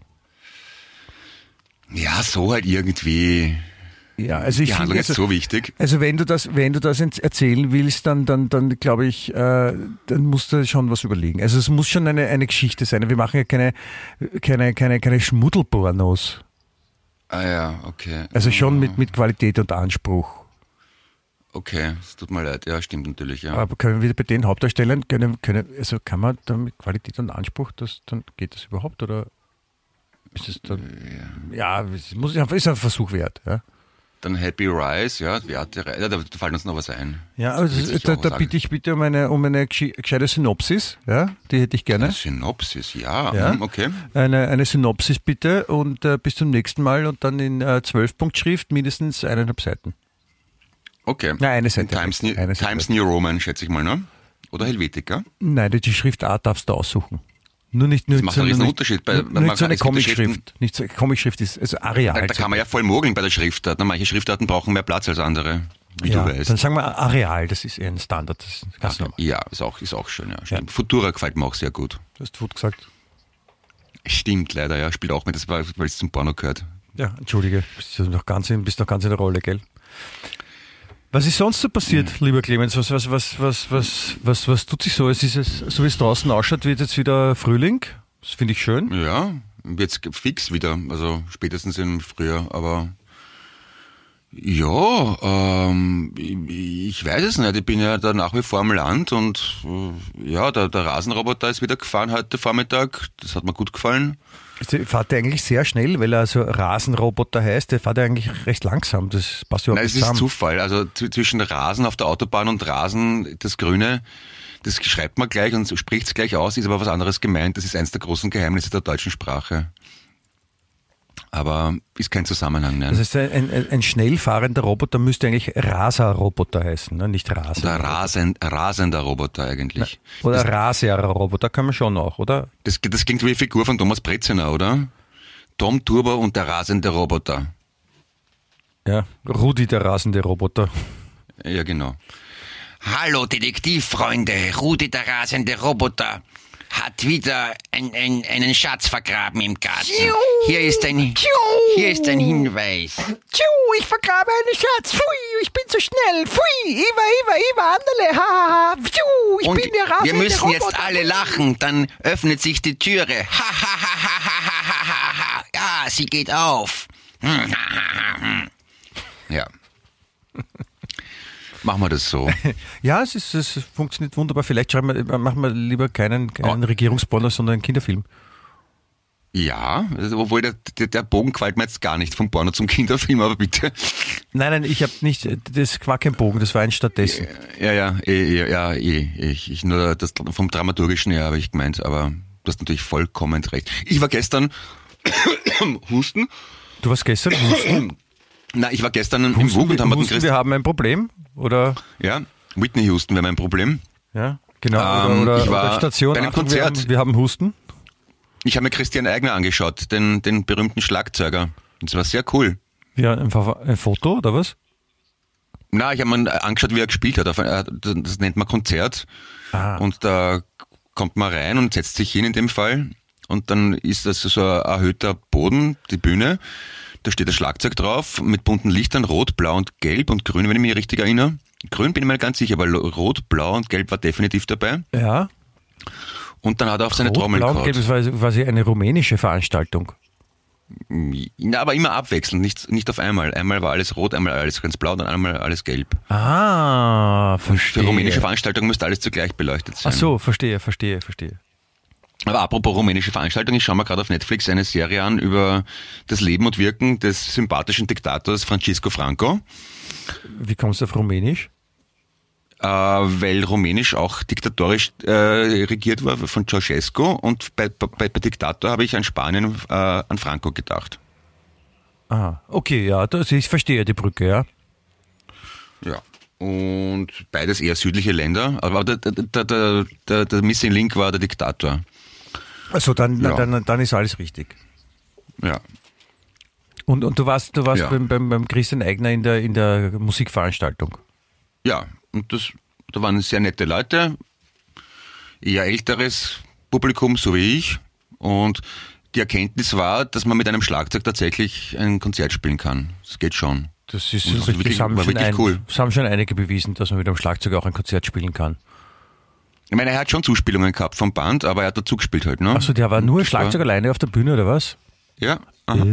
Ja, so halt irgendwie. Ja, also die Handlung ist so wichtig. Also wenn du das erzählen willst, dann glaube ich, dann musst du schon was überlegen. Also es muss schon eine Geschichte sein. Wir machen ja keine Schmuddelpornos. Ah ja, okay. Also schon mit Qualität und Anspruch. Okay, es tut mir leid. Ja, stimmt natürlich, ja. Aber können wir bei den Hauptdarstellern, also kann man da mit Qualität und Anspruch, dann geht das überhaupt, oder ist es dann, ja, es ist ein Versuch wert, ja? Dann Happy Rise, ja, Beate Reise, da fällt uns noch was ein. Ja, also da bitte ich bitte um eine gescheite Synopsis, ja, die hätte ich gerne. Eine Synopsis, ja. Okay. Eine Synopsis bitte und bis zum nächsten Mal und dann in 12-Punkt-Schrift mindestens 1,5 Seiten. Okay. Nein, eine Seite. Times New Roman, schätze ich mal, ne? Oder Helvetica? Nein, die Schriftart darfst du aussuchen. Nur nicht das macht einen Unterschied. Nicht so eine Comic-Schrift. Nicht so eine Comic-Schrift ist also Areal. Da kann man ja voll mogeln bei der Schriftart. Manche Schriftarten brauchen mehr Platz als andere, wie du weißt. Dann sagen wir Areal, das ist eher ein Standard. Das ist ja, ist auch schön. Ja. Stimmt. Futura gefällt mir auch sehr gut. Du hast Food gesagt. Stimmt, leider, ja. Spielt auch mit, weil es zum Porno gehört. Ja, entschuldige, bist noch ganz in der Rolle, gell? Was ist sonst so passiert, lieber Clemens? Was tut sich so? Es ist so wie es draußen ausschaut, wird jetzt wieder Frühling. Das finde ich schön. Ja, jetzt fix wieder, also spätestens im Frühjahr, aber ja, ich weiß es nicht. Ich bin ja da nach wie vor am Land und ja, der Rasenroboter ist wieder gefahren heute Vormittag. Das hat mir gut gefallen. Fährt der eigentlich sehr schnell, weil er also Rasenroboter heißt, der fährt ja eigentlich recht langsam, das passt überhaupt nicht zusammen. Es ist Zufall, also zwischen Rasen auf der Autobahn und Rasen, das Grüne, das schreibt man gleich und spricht es gleich aus, ist aber was anderes gemeint, das ist eins der großen Geheimnisse der deutschen Sprache. Aber ist kein Zusammenhang, nein. Das heißt, ein schnell fahrender Roboter müsste eigentlich Raser-Roboter heißen, ne? Nicht Raser. Oder rasender Roboter eigentlich. Na, oder Raser-Roboter kann man schon auch, oder? Das klingt wie eine Figur von Thomas Breziner, oder? Tom Turbo und der rasende Roboter. Ja, Rudi, der rasende Roboter. Ja, genau. Hallo Detektivfreunde, Rudi, der rasende Roboter hat wieder einen Schatz vergraben im Garten. Hier ist ein Hinweis. Ich vergrabe einen Schatz. Pfui, ich bin zu schnell. Pfui, Iva, Anderle. Ha. Pfiu, ich bin der rasende wir müssen Roboter. Jetzt alle lachen, dann öffnet sich die Türe. Ja, sie geht auf. Ja. Machen wir das so. Ja, es funktioniert wunderbar. Vielleicht machen wir lieber keinen Regierungsporno, sondern einen Kinderfilm. Ja, obwohl der Bogen gefällt mir jetzt gar nicht vom Porno zum Kinderfilm, aber bitte. Nein, ich habe nicht, das war kein Bogen, das war ein stattdessen. Ich nur das vom Dramaturgischen her habe ich gemeint, aber du hast natürlich vollkommen recht. Ich war gestern Husten. Du warst gestern Husten? Nein, ich war gestern im WUK und haben wir haben ein Problem, oder? Ja, Whitney Houston wäre mein Problem. Ja, genau. Oder ich war Station, bei einem Konzert. Wir haben Husten. Ich habe mir Christian Eigner angeschaut, den berühmten Schlagzeuger. Das war sehr cool. Ja, einfach ein Foto, oder was? Na, ich habe mir angeschaut, wie er gespielt hat. Das nennt man Konzert. Ah. Und da kommt man rein und setzt sich hin in dem Fall. Und dann ist das so ein erhöhter Boden, die Bühne. Da steht das Schlagzeug drauf mit bunten Lichtern, rot, blau und gelb und grün, wenn ich mich richtig erinnere. Grün bin ich mir ganz sicher, aber rot, blau und gelb war definitiv dabei. Ja. Und dann hat er auf seine Trommel gehauen. Blau und gelb, das war quasi eine rumänische Veranstaltung. Na, aber immer abwechselnd, nicht auf einmal. Einmal war alles rot, einmal alles ganz blau, dann einmal alles gelb. Ah, verstehe. Für rumänische Veranstaltungen müsste alles zugleich beleuchtet sein. Ach so, verstehe. Aber apropos rumänische Veranstaltung, ich schaue mir gerade auf Netflix eine Serie an über das Leben und Wirken des sympathischen Diktators Francisco Franco. Wie kommst du auf Rumänisch? Weil Rumänisch auch diktatorisch regiert war von Ceausescu und bei Diktator habe ich an Spanien an Franco gedacht. Aha, okay, ja, ich verstehe die Brücke, ja. Ja. Und beides eher südliche Länder, aber der Missing Link war der Diktator. Also dann ist alles richtig. Ja. Und du warst ja. beim Christian Eigner in der Musikveranstaltung. Ja, und da waren sehr nette Leute, eher älteres Publikum, so wie ich. Und die Erkenntnis war, dass man mit einem Schlagzeug tatsächlich ein Konzert spielen kann. Das geht schon. Das ist wirklich cool. Das haben schon einige bewiesen, dass man mit einem Schlagzeug auch ein Konzert spielen kann. Ich meine, er hat schon Zuspielungen gehabt vom Band, aber er hat dazu gespielt halt, ne? Achso, der war nur Schlagzeug alleine auf der Bühne, oder was? Ja. Aha.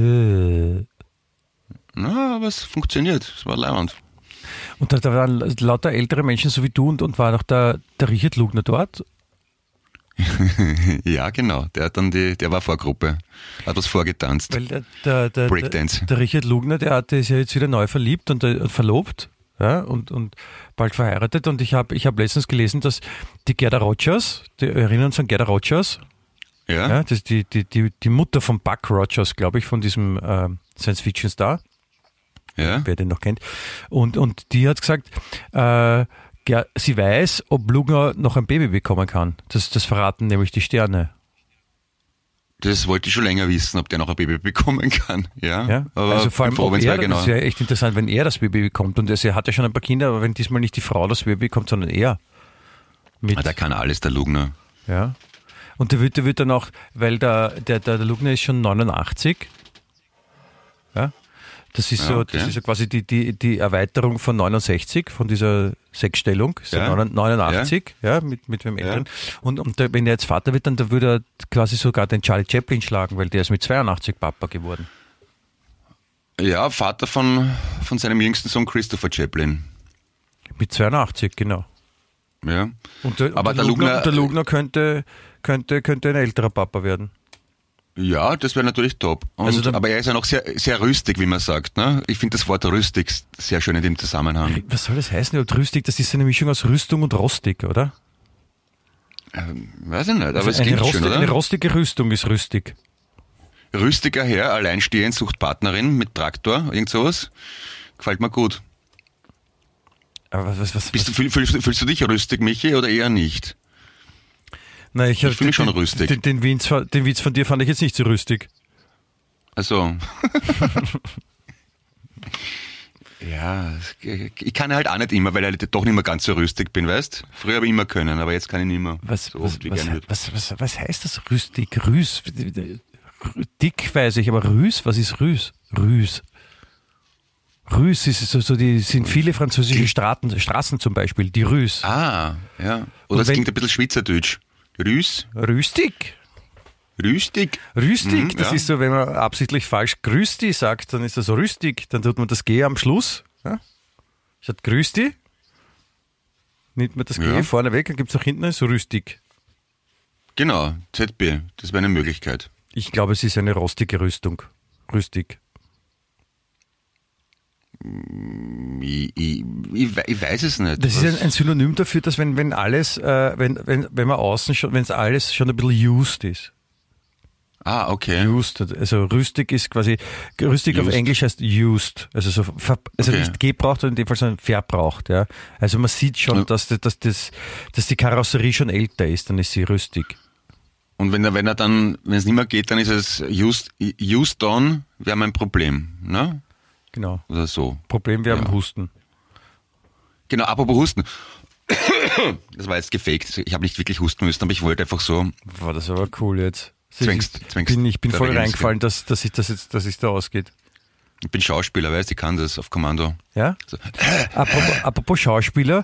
Na, aber es funktioniert. Es war leibend. Und da waren lauter ältere Menschen, so wie du, und war noch der Richard Lugner dort? Ja, genau. Der war Vorgruppe. Hat was vorgetanzt. Weil Breakdance. Der Richard Lugner, ist ja jetzt wieder neu verliebt und verlobt, ja, und bald verheiratet. Und ich hab letztens gelesen, dass die Gerda Rogers, erinnern uns an Gerda Rogers? Ja, das ist die Mutter von Buck Rogers, glaube ich, von diesem Science-Fiction-Star. Ja. Wer den noch kennt. Und die hat gesagt, sie weiß, ob Lugner noch ein Baby bekommen kann. Das verraten nämlich die Sterne. Das wollte ich schon länger wissen, ob der noch ein Baby bekommen kann. Ja, aber also vor allem froh, das wäre echt interessant, wenn er das Baby bekommt. Und er hat ja schon ein paar Kinder, aber wenn diesmal nicht die Frau das Baby bekommt, sondern er. Der kann alles, der Lugner. Ja. Und der wird dann auch, weil der Lugner ist schon 89. Ja. Das ist so, okay. Das ist so quasi die Erweiterung von 69, von dieser Sechsstellung, so 89, mit wem Älteren. Und wenn er jetzt Vater wird, dann würde er quasi sogar den Charlie Chaplin schlagen, weil der ist mit 82 Papa geworden. Ja, Vater von seinem jüngsten Sohn Christopher Chaplin. Mit 82, genau. Ja. Aber der Lugner könnte ein älterer Papa werden. Ja, das wäre natürlich top. Aber er ist ja noch sehr, sehr rüstig, wie man sagt. Ne? Ich finde das Wort rüstig sehr schön in dem Zusammenhang. Was soll das heißen? Rüstig, das ist eine Mischung aus Rüstung und rostig, oder? Weiß ich nicht, aber es klingt schön, oder? Eine rostige Rüstung ist rüstig. Rüstiger Herr, alleinstehend, sucht Partnerin mit Traktor, irgend sowas. Gefällt mir gut. Aber Fühlst du dich rüstig, Michi, oder eher nicht? Nein, ich fühle mich schon rüstig. Den Witz von dir fand ich jetzt nicht so rüstig. Also. Ja, ich kann halt auch nicht immer, weil ich doch nicht mehr ganz so rüstig bin, weißt? Früher habe ich immer können, aber jetzt kann ich nicht mehr. Was heißt das rüstig? Rüs? Dick weiß ich, aber Rüs? Was ist Rüs? Rüs ist sind viele französische Straßen zum Beispiel, die Rüs. Ah, ja. Oder es klingt ein bisschen Schweizerdeutsch. Rüstig, das ist so, wenn man absichtlich falsch grüß dich sagt, dann ist das so rüstig, dann tut man das G am Schluss. Ja? Statt grüß dich, nimmt man das G vorne weg, dann gibt es auch hinten so rüstig. Genau, ZB, das wäre eine Möglichkeit. Ich glaube, es ist eine rostige Rüstung. Rüstig. Ich weiß es nicht. Das ist ein Synonym dafür, dass wenn alles, wenn man außen schon, wenn es alles schon ein bisschen used ist. Ah, okay. Used, also rüstig ist quasi, rüstig used. Auf Englisch heißt used, also nicht gebraucht, sondern in dem Fall sondern verbraucht, ja. Also man sieht schon, dass die Karosserie schon älter ist, dann ist sie rüstig. Und wenn es nicht mehr geht, dann ist es used on, wäre mein Problem, ne? Genau. Oder so. Problem wäre am Husten. Genau, apropos Husten. Das war jetzt gefaked. Ich habe nicht wirklich husten müssen, aber ich wollte einfach so. War das aber cool jetzt. Zwängst. Ich bin voll reingefallen, dass es da ausgeht. Ich bin Schauspieler, weißt du, ich kann das auf Kommando. Ja? So. Apropos Schauspieler,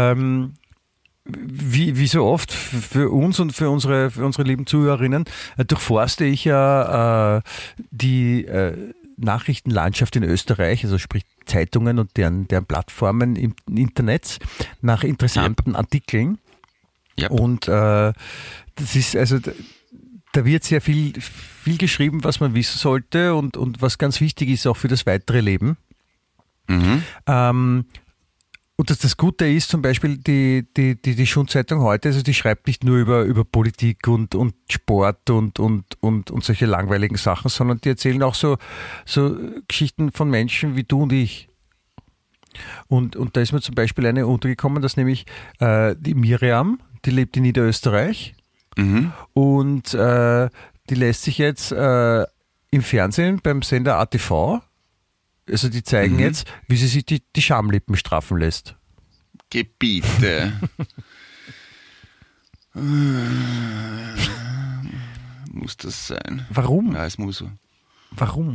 wie so oft für uns und für unsere lieben Zuhörerinnen, durchforste ich ja die Nachrichtenlandschaft in Österreich, also sprich Zeitungen und deren Plattformen im Internet nach interessanten Artikeln. Yep. Und das ist also, da wird sehr viel geschrieben, was man wissen sollte und was ganz wichtig ist auch für das weitere Leben. Mhm. Und das Gute ist zum Beispiel die Schundzeitung heute, also die schreibt nicht nur über Politik und Sport und solche langweiligen Sachen, sondern die erzählen auch so Geschichten von Menschen wie du und ich. Und da ist mir zum Beispiel eine untergekommen, dass nämlich die Miriam, die lebt in Niederösterreich und die lässt sich jetzt im Fernsehen beim Sender ATV, also die zeigen jetzt, wie sie sich die Schamlippen straffen lässt. Gebiete. Muss das sein? Warum? Ja, es muss so. Warum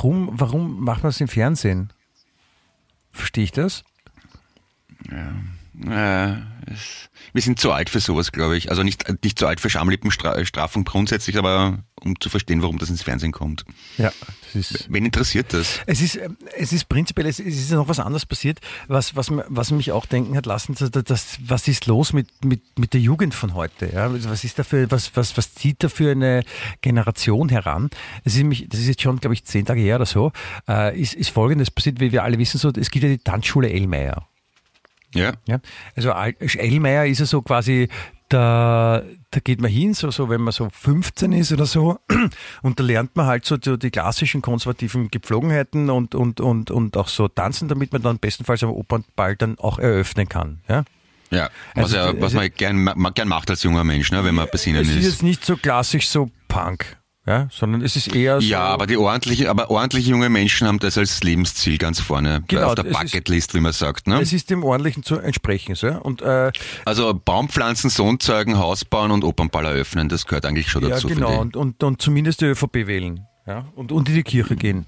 macht man es im Fernsehen? Verstehe ich das? Ja. Wir sind zu alt für sowas, glaube ich. Also nicht zu alt für Schamlippenstrafung grundsätzlich, aber um zu verstehen, warum das ins Fernsehen kommt. Ja, das ist. Wen interessiert das? Es ist prinzipiell, es ist noch was anderes passiert, was mich auch denken hat lassen, was ist los mit der Jugend von heute? Ja? Was ist dafür, was zieht da für eine Generation heran? Das ist jetzt schon, glaube ich, 10 Tage her oder so, ist Folgendes passiert, wie wir alle wissen, so, es gibt ja die Tanzschule Ellmeier. Ja. Also Ellmeier ist ja so quasi, da geht man hin, so wenn man so 15 ist oder so, und da lernt man halt so die klassischen konservativen Gepflogenheiten und auch so tanzen, damit man dann bestenfalls am Opernball dann auch eröffnen kann. Ja. Ja, was man gern macht als junger Mensch, ne, wenn man besinnen ist. Es ist jetzt nicht so klassisch so Punk. Ja, sondern es ist eher so. Ja, aber ordentliche junge Menschen haben das als Lebensziel ganz vorne, genau, auf der Bucketlist, wie man sagt. Ne? Es ist dem Ordentlichen zu entsprechen. So. Und, also Baumpflanzen, Sohn zeugen, Haus bauen und Opernball eröffnen, das gehört eigentlich schon dazu. Ja, genau, und zumindest die ÖVP wählen. Ja? Und in die Kirche gehen.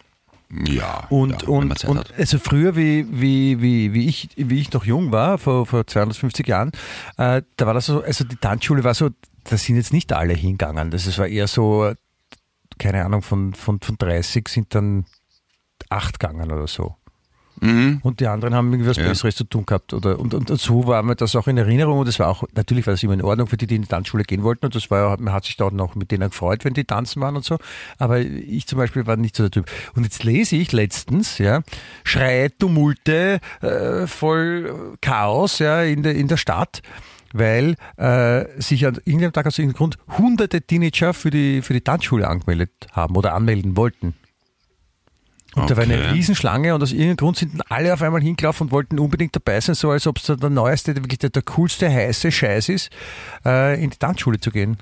Ja, und also früher, wie ich noch jung war, vor 250 Jahren, da war das so, also die Tanzschule war so, da sind jetzt nicht alle hingegangen. Das war eher so, keine Ahnung, von 30 sind dann 8 gegangen oder so. Mhm. Und die anderen haben irgendwie was Besseres zu tun gehabt. Und so war mir das auch in Erinnerung. Und natürlich war das immer in Ordnung für die in die Tanzschule gehen wollten. Und man hat sich dann auch mit denen gefreut, wenn die tanzen waren und so. Aber ich zum Beispiel war nicht so der Typ. Und jetzt lese ich letztens, Schreie, Tumulte, voll Chaos, in der Stadt, weil sich an irgendeinem Tag aus irgendeinem Grund hunderte Teenager für die Tanzschule angemeldet haben oder anmelden wollten. Und da war eine Riesenschlange und aus irgendeinem Grund sind dann alle auf einmal hingelaufen und wollten unbedingt dabei sein, so als ob es der neueste, wirklich der coolste, heiße Scheiß ist, in die Tanzschule zu gehen.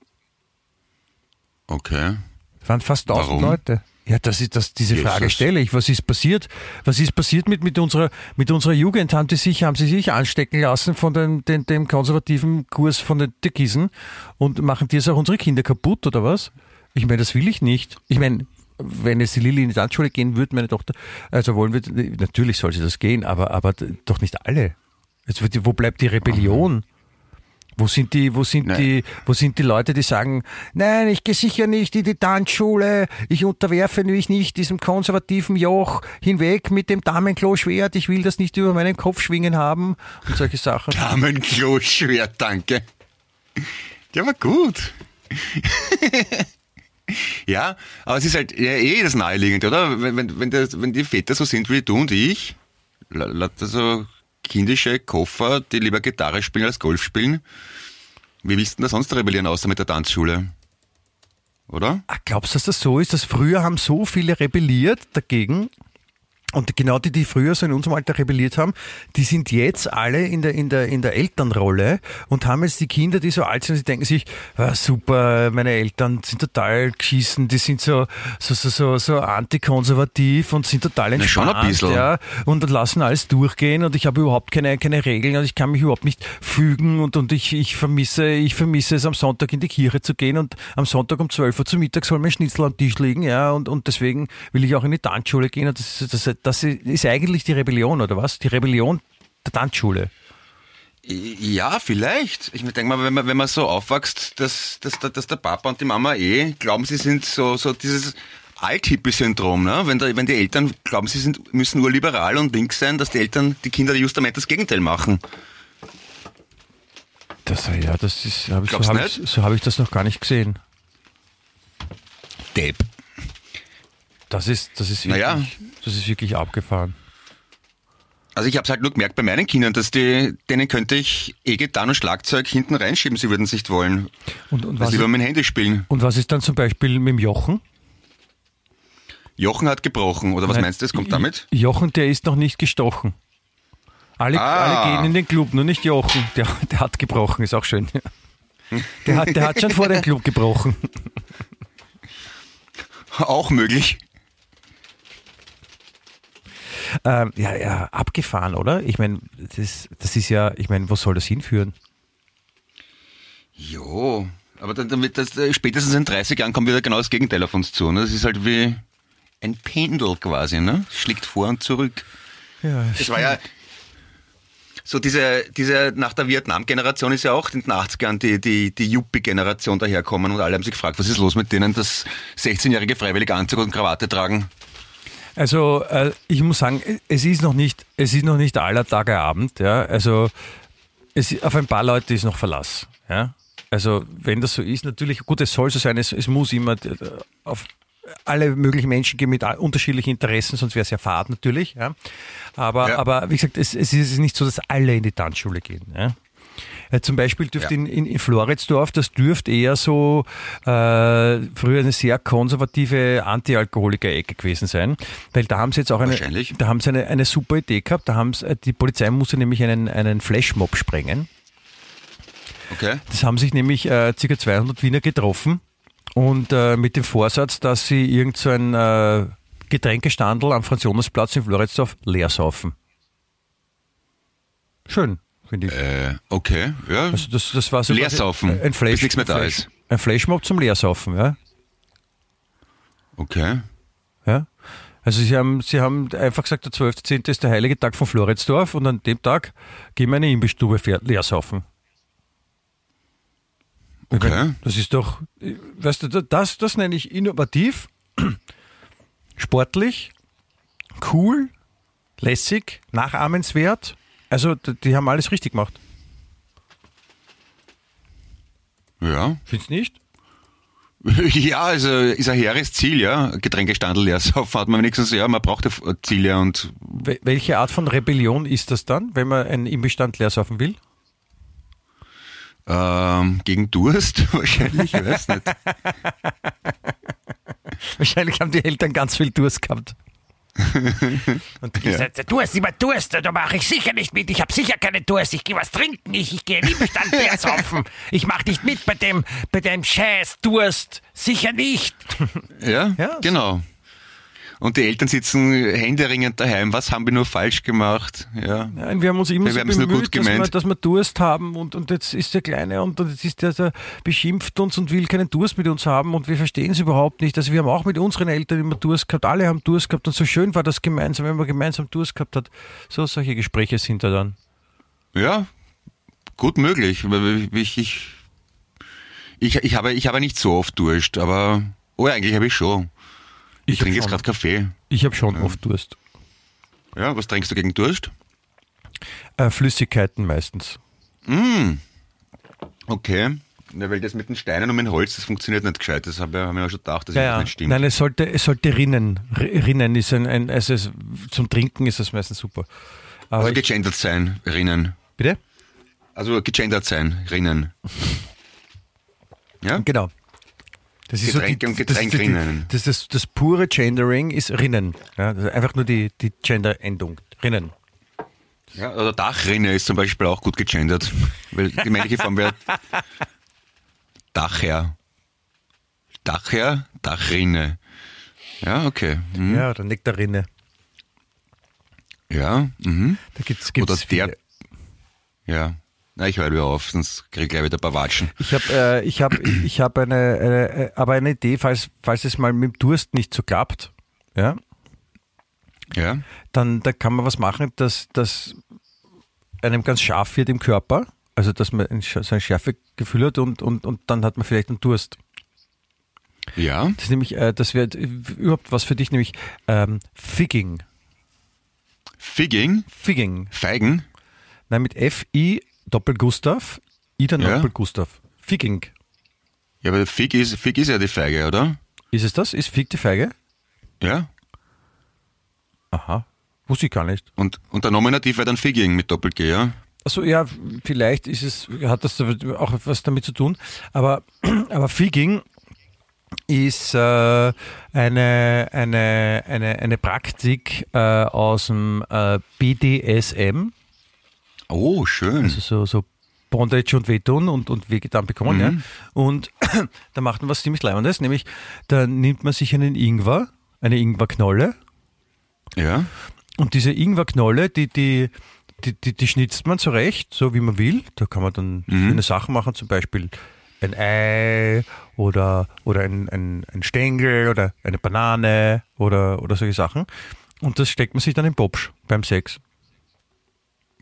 Okay. Es waren fast 1000 Leute. Ja, diese Frage stelle ich. Was ist passiert? Was ist passiert mit unserer Jugend? Haben sie sich anstecken lassen von dem konservativen Kurs von den Türkisen und machen die jetzt auch unsere Kinder kaputt oder was? Ich meine, das will ich nicht. Ich meine, wenn jetzt die Lilly in die Tanzschule gehen würde, meine Tochter, also wollen wir, natürlich soll sie das gehen, aber doch nicht alle. Jetzt wo bleibt die Rebellion? Wo sind die Leute, die sagen, nein, ich gehe sicher nicht in die Tanzschule, ich unterwerfe mich nicht diesem konservativen Joch, hinweg mit dem Damenklo-Schwert, ich will das nicht über meinen Kopf schwingen haben und solche Sachen. Damenklo-Schwert, danke. Der war gut. Ja, aber es ist halt das Naheliegende, oder? Wenn die Väter so sind wie du und ich, so kindische Koffer, die lieber Gitarre spielen als Golf spielen, wie willst du denn da sonst rebellieren, außer mit der Tanzschule? Oder? Ach, glaubst du, dass das so ist? Dass früher haben so viele rebelliert dagegen? Und genau die früher so in unserem Alter rebelliert haben, die sind jetzt alle in der Elternrolle und haben jetzt die Kinder, die so alt sind, die denken sich, super, meine Eltern sind total geschissen, die sind so antikonservativ und sind total entspannt. Schon ein bisschen. Ja, und lassen alles durchgehen und ich habe überhaupt keine Regeln und ich kann mich überhaupt nicht fügen und ich vermisse es, am Sonntag in die Kirche zu gehen und am Sonntag um 12 Uhr zu Mittag soll mein Schnitzel am Tisch liegen, ja, und deswegen will ich auch in die Tanzschule gehen und das ist eigentlich die Rebellion, oder was? Die Rebellion der Tanzschule. Ja, vielleicht. Ich denke mal, wenn man so aufwächst, dass der Papa und die Mama glauben, sie sind so dieses Alt-Hippie-Syndrom, ne? Wenn die Eltern glauben, sie müssen nur liberal und links sein, dass die Kinder justament das Gegenteil machen. So habe ich das noch gar nicht gesehen. Depp. Das ist wirklich abgefahren. Also ich habe es halt nur gemerkt bei meinen Kindern, dass denen könnte ich Gitarre und Schlagzeug hinten reinschieben, sie würden es nicht wollen. Und was lieber mit dem Handy spielen. Und was ist dann zum Beispiel mit dem Jochen? Jochen hat gebrochen, oder was meinst du, es kommt damit? Jochen, der ist noch nicht gestochen. Alle gehen in den Club, nur nicht Jochen. Der hat gebrochen, ist auch schön. Der hat schon vor dem Club gebrochen. Auch möglich. Abgefahren, oder? Ich meine, das ist ja, wo soll das hinführen? Jo, aber dann wird das spätestens in 30 Jahren kommt wieder genau das Gegenteil auf uns zu. Ne? Das ist halt wie ein Pendel quasi, ne? Schlägt vor und zurück. Ja, das war ja so diese nach der Vietnam-Generation ist ja auch in den 80ern die Yuppie-Generation daherkommen und alle haben sich gefragt, was ist los mit denen, dass 16-Jährige freiwillig Anzug und Krawatte tragen? Also ich muss sagen, es ist noch nicht aller Tage Abend. Ja? Also auf ein paar Leute ist noch Verlass. Ja? Also wenn das so ist, natürlich, gut, es soll so sein, es muss immer auf alle möglichen Menschen geben mit unterschiedlichen Interessen, sonst wäre es ja fad natürlich. Ja? Aber wie gesagt, es ist nicht so, dass alle in die Tanzschule gehen. Ja? Zum Beispiel dürfte in Floridsdorf, das dürfte eher so früher eine sehr konservative Anti-Alkoholiker-Ecke gewesen sein, weil da haben sie jetzt auch eine super Idee gehabt. Die Polizei musste nämlich einen Flashmob sprengen. Okay. Das haben sich nämlich ca. 200 Wiener getroffen und mit dem Vorsatz, dass sie irgend so ein Getränkestandel am Franz-Jonas-Platz in Floridsdorf leer saufen. Schön. Finde ich. Okay, ja. Also das war so Leersaufen, bis nichts mehr da ist. Ein Flashmob zum Leersaufen, ja. Okay. Ja. Also sie haben einfach gesagt, der 12.10. ist der heilige Tag von Floridsdorf und an dem Tag gehen wir eine Imbissstube leersaufen. Okay. Das ist doch, weißt du, das nenne ich innovativ, sportlich, cool, lässig, nachahmenswert. Also, die haben alles richtig gemacht. Ja. Findest du nicht? Ja, also ist ein hehres Ziel, ja. Getränkestandel leer saufen hat man wenigstens, ja, man braucht ja Ziele und. Welche Art von Rebellion ist das dann, wenn man einen Imbestand leer saufen will? Gegen Durst wahrscheinlich, ich weiß nicht. Wahrscheinlich haben die Eltern ganz viel Durst gehabt. Und die gesagt, du hast immer Durst, da mache ich sicher nicht mit, ich habe sicher keine Durst, ich gehe was trinken, ich gehe nie Bestand leer saufen, ich mache nicht mit bei dem Scheiß Durst, sicher nicht. Ja, genau. Und die Eltern sitzen händeringend daheim. Was haben wir nur falsch gemacht? Ja. Nein, wir haben uns immer so bemüht, dass wir Durst haben und jetzt ist der Kleine und jetzt ist der beschimpft uns und will keinen Durst mit uns haben und wir verstehen es überhaupt nicht. Also wir haben auch mit unseren Eltern immer Durst gehabt, alle haben Durst gehabt und so schön war das gemeinsam, wenn man gemeinsam Durst gehabt hat. So solche Gespräche sind da dann. Ja, gut möglich. Ich habe nicht so oft Durst, aber eigentlich habe ich schon. Ich trinke jetzt gerade Kaffee. Ich habe schon oft Durst. Ja, was trinkst du gegen Durst? Flüssigkeiten meistens. Okay. Ja, weil das mit den Steinen und mit dem Holz, das funktioniert nicht gescheit. Das habe ich mir schon gedacht, dass das nicht stimmt. Nein, es sollte rinnen. Rinnen ist also zum Trinken ist das meistens super. Aber also gegendert sein, rinnen. Bitte? Also gegendert sein, rinnen. Ja? Genau. Das ist Getränke und Getränkrinnen. Das pure Gendering ist Rinnen. Ja, das ist einfach nur die Gender-Endung. Rinnen. Ja, oder Dachrinne ist zum Beispiel auch gut gegendert. Weil die männliche Form wäre Dachherr. Dachherr, Dachrinne. Ja, okay. Ja, oder Nektarine. Ja, Da gibt's oder viele. der. Ja. Na, ich höre wieder auf, sonst kriege ich gleich wieder ein paar Watschen. Ich hab eine Idee, falls es mal mit dem Durst nicht so klappt, ja, dann da kann man was machen, dass einem ganz scharf wird im Körper, also dass man so ein Schärfegefühl hat und dann hat man vielleicht einen Durst. Ja. Das ist nämlich, das wäre überhaupt was für dich, nämlich Figging. Figging? Figging. Feigen? Nein, mit F-I Doppel-Gustav, Ida Doppel-Gustav. Figging. Ja, aber Fig ist ja die Feige, oder? Ist es das? Ist Fig die Feige? Ja. Aha, wusste ich gar nicht. Und der Nominativ wäre dann Figging mit Doppel-G, ja? Also ja, vielleicht hat das auch was damit zu tun, aber Figging ist eine Praktik aus dem BDSM. Oh, schön. Also so Bondage und Wehtun und Wehgetan bekommen. Ja. Und da macht man was ziemlich Leibendes, nämlich da nimmt man sich eine Ingwerknolle. Ja. Und diese Ingwerknolle, die schnitzt man zurecht, so wie man will. Da kann man dann schöne Sachen machen, zum Beispiel ein Ei oder ein Stängel oder eine Banane oder solche Sachen. Und das steckt man sich dann im Popsch beim Sex.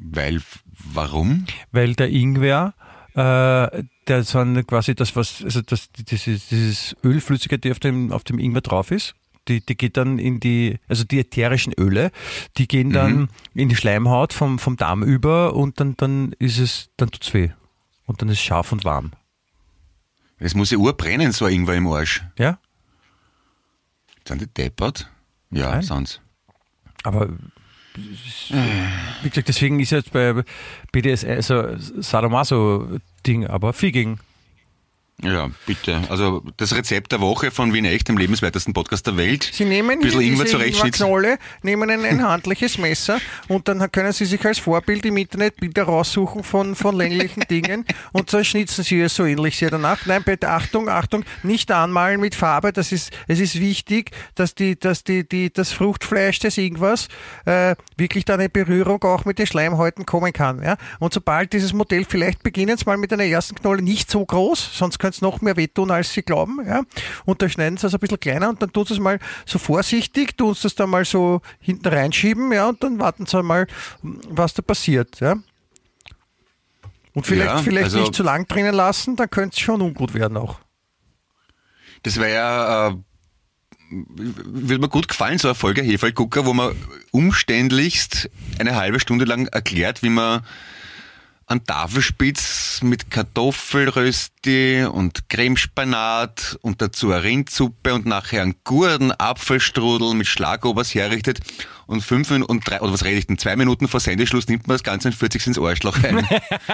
Warum? Weil der Ingwer, der so quasi dieses Ölflüssigkeit, die auf dem Ingwer drauf ist, die geht dann die ätherischen Öle, die gehen dann in die Schleimhaut vom Darm über und dann tut's weh. Und dann ist es scharf und warm. Es muss ja urbrennen, so ein Ingwer im Arsch. Ja? Sind die deppert? Ja, Nein. sind's. Aber wie gesagt, deswegen ist jetzt bei BDSM also Sadomaso-Ding, aber Figging. Ja, bitte. Also das Rezept der Woche von Wien Echt, dem lebenswertesten Podcast der Welt. Sie nehmen hier Ingwer diese zurechtschnitzen. Ingwerknolle, nehmen ein handliches Messer und dann können Sie sich als Vorbild im Internet Bilder raussuchen von länglichen Dingen und so schnitzen Sie es so ähnlich sehr danach. Nein, bitte Achtung, nicht anmalen mit Farbe. Es ist wichtig, dass das Fruchtfleisch des Ingwers wirklich dann in Berührung auch mit den Schleimhäuten kommen kann. Ja? Und sobald dieses Modell, vielleicht beginnen Sie mal mit einer ersten Knolle nicht so groß, sonst könnte es noch mehr wehtun, als Sie glauben. Ja? Und da schneiden Sie es ein bisschen kleiner und dann tun Sie es mal so vorsichtig, tun Sie es dann mal so hinten reinschieben, ja, und dann warten Sie mal, was da passiert. Ja? Und vielleicht nicht zu lang drinnen lassen, dann könnte es schon ungut werden auch. Das wäre ja, würde mir gut gefallen, so eine Folge Hefeigucker, wo man umständlichst eine halbe Stunde lang erklärt, wie man einen Tafelspitz mit Kartoffelrösti und Cremespanat und dazu eine Rindsuppe und nachher einen guten Apfelstrudel mit Schlagobers herrichtet und 2 Minuten vor Sendeschluss nimmt man das Ganze und führt sich ins Arschloch ein.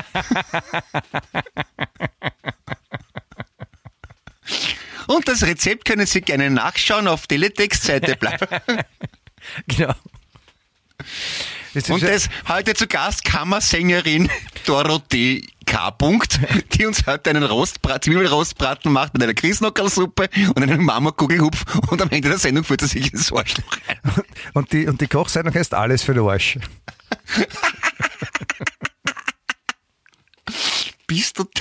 Und das Rezept können Sie gerne nachschauen auf Teletext-Seite. Genau. Und das heute zu Gast Kammersängerin Dorothee K. die uns heute einen Zwiebelrostbraten macht mit einer Grießnockerlsuppe und einem Mama-Kugelhupf und am Ende der Sendung führt er sich ins Arschloch rein. Und die Kochsendung heißt Alles für den Arsch. Bist du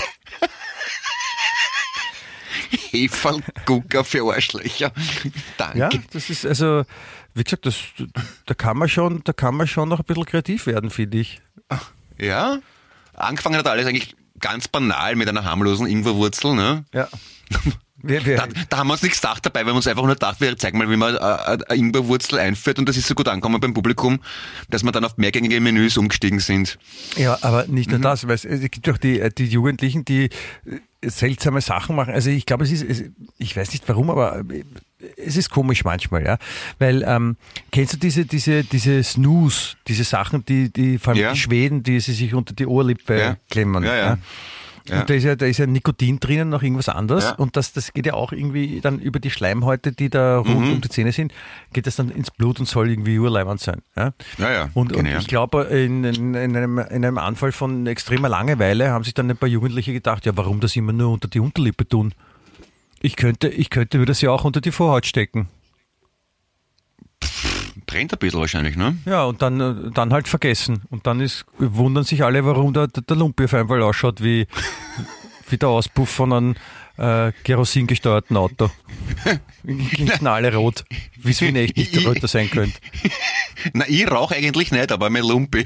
Hefeigucker für Arschlöcher. Danke. Ja, das ist also, wie gesagt, da kann man schon noch ein bisschen kreativ werden, finde ich. Ja, angefangen hat alles eigentlich ganz banal mit einer harmlosen Ingwerwurzel, ne? Ja. Da haben wir uns nichts gedacht dabei, weil wir uns einfach nur gedacht, wir zeigen mal, wie man eine Ingwerwurzel einführt und das ist so gut angekommen beim Publikum, dass wir dann auf mehrgängige Menüs umgestiegen sind. Ja, aber nicht nur das, weil es gibt auch die Jugendlichen, die seltsame Sachen machen. Also ich glaube, ich weiß nicht warum, aber es ist komisch manchmal, ja. Weil, kennst du diese Snooze, diese Sachen, die vor allem die Schweden, die sie sich unter die Ohrlippe klemmen. Ja. Und da ist ja Nikotin drinnen, noch irgendwas anderes. Ja. Und das geht ja auch irgendwie dann über die Schleimhäute, die da rund um die Zähne sind, geht das dann ins Blut und soll irgendwie urleibend sein. Ja. Und ich glaube, in einem Anfall von extremer Langeweile haben sich dann ein paar Jugendliche gedacht, ja, warum das immer nur unter die Unterlippe tun? Ich könnte mir das ja auch unter die Vorhaut stecken. Brennt ein bisschen wahrscheinlich, ne? Ja, und dann halt vergessen. Und dann wundern sich alle, warum der Lumpi auf einmal ausschaut wie der Auspuff von einem kerosingesteuerten Auto. Knallerot, wie es in echt nicht röter sein könnte. Na, ich rauche eigentlich nicht, aber mein Lumpi.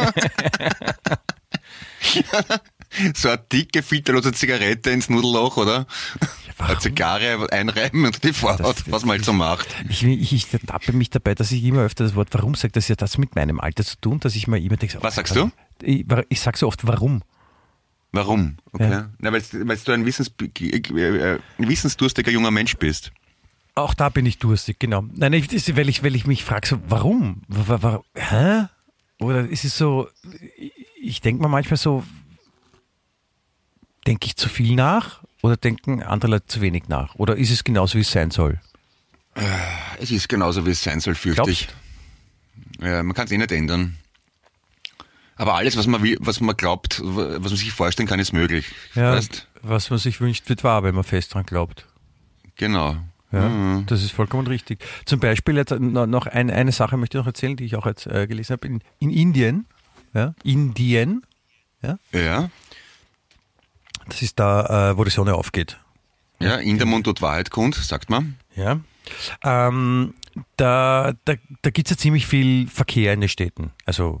So eine dicke, filterlose Zigarette ins Nudelloch, oder? Ja, eine Zigarre einreiben und die Vorhaut, was man halt so macht. Ich ertappe mich dabei, dass ich immer öfter das Wort warum sage. Das ist ja das mit meinem Alter zu tun, dass ich mir immer denke, was sagst du? Ich sage so oft warum. Warum? Okay. Ja. Na, weil du ein wissensdurstiger junger Mensch bist. Auch da bin ich durstig, genau. Nein, weil ich mich frage, so, warum? Hä? Oder ist es so, ich denke mir manchmal so, denke ich zu viel nach oder denken andere Leute zu wenig nach? Oder ist es genauso, wie es sein soll? Es ist genauso, wie es sein soll, fürchte ich. Ja, man kann es eh nicht ändern. Aber alles, was man glaubt, was man sich vorstellen kann, ist möglich. Ja, weißt? Was man sich wünscht, wird wahr, wenn man fest dran glaubt. Genau. Ja, das ist vollkommen richtig. Zum Beispiel jetzt noch eine Sache möchte ich noch erzählen, die ich auch jetzt gelesen habe. In Indien, Indien, ja. Das ist da, wo die Sonne aufgeht. Ja, in der Mund und Wahrheit kund, sagt man. Ja. Da gibt es ja ziemlich viel Verkehr in den Städten. Also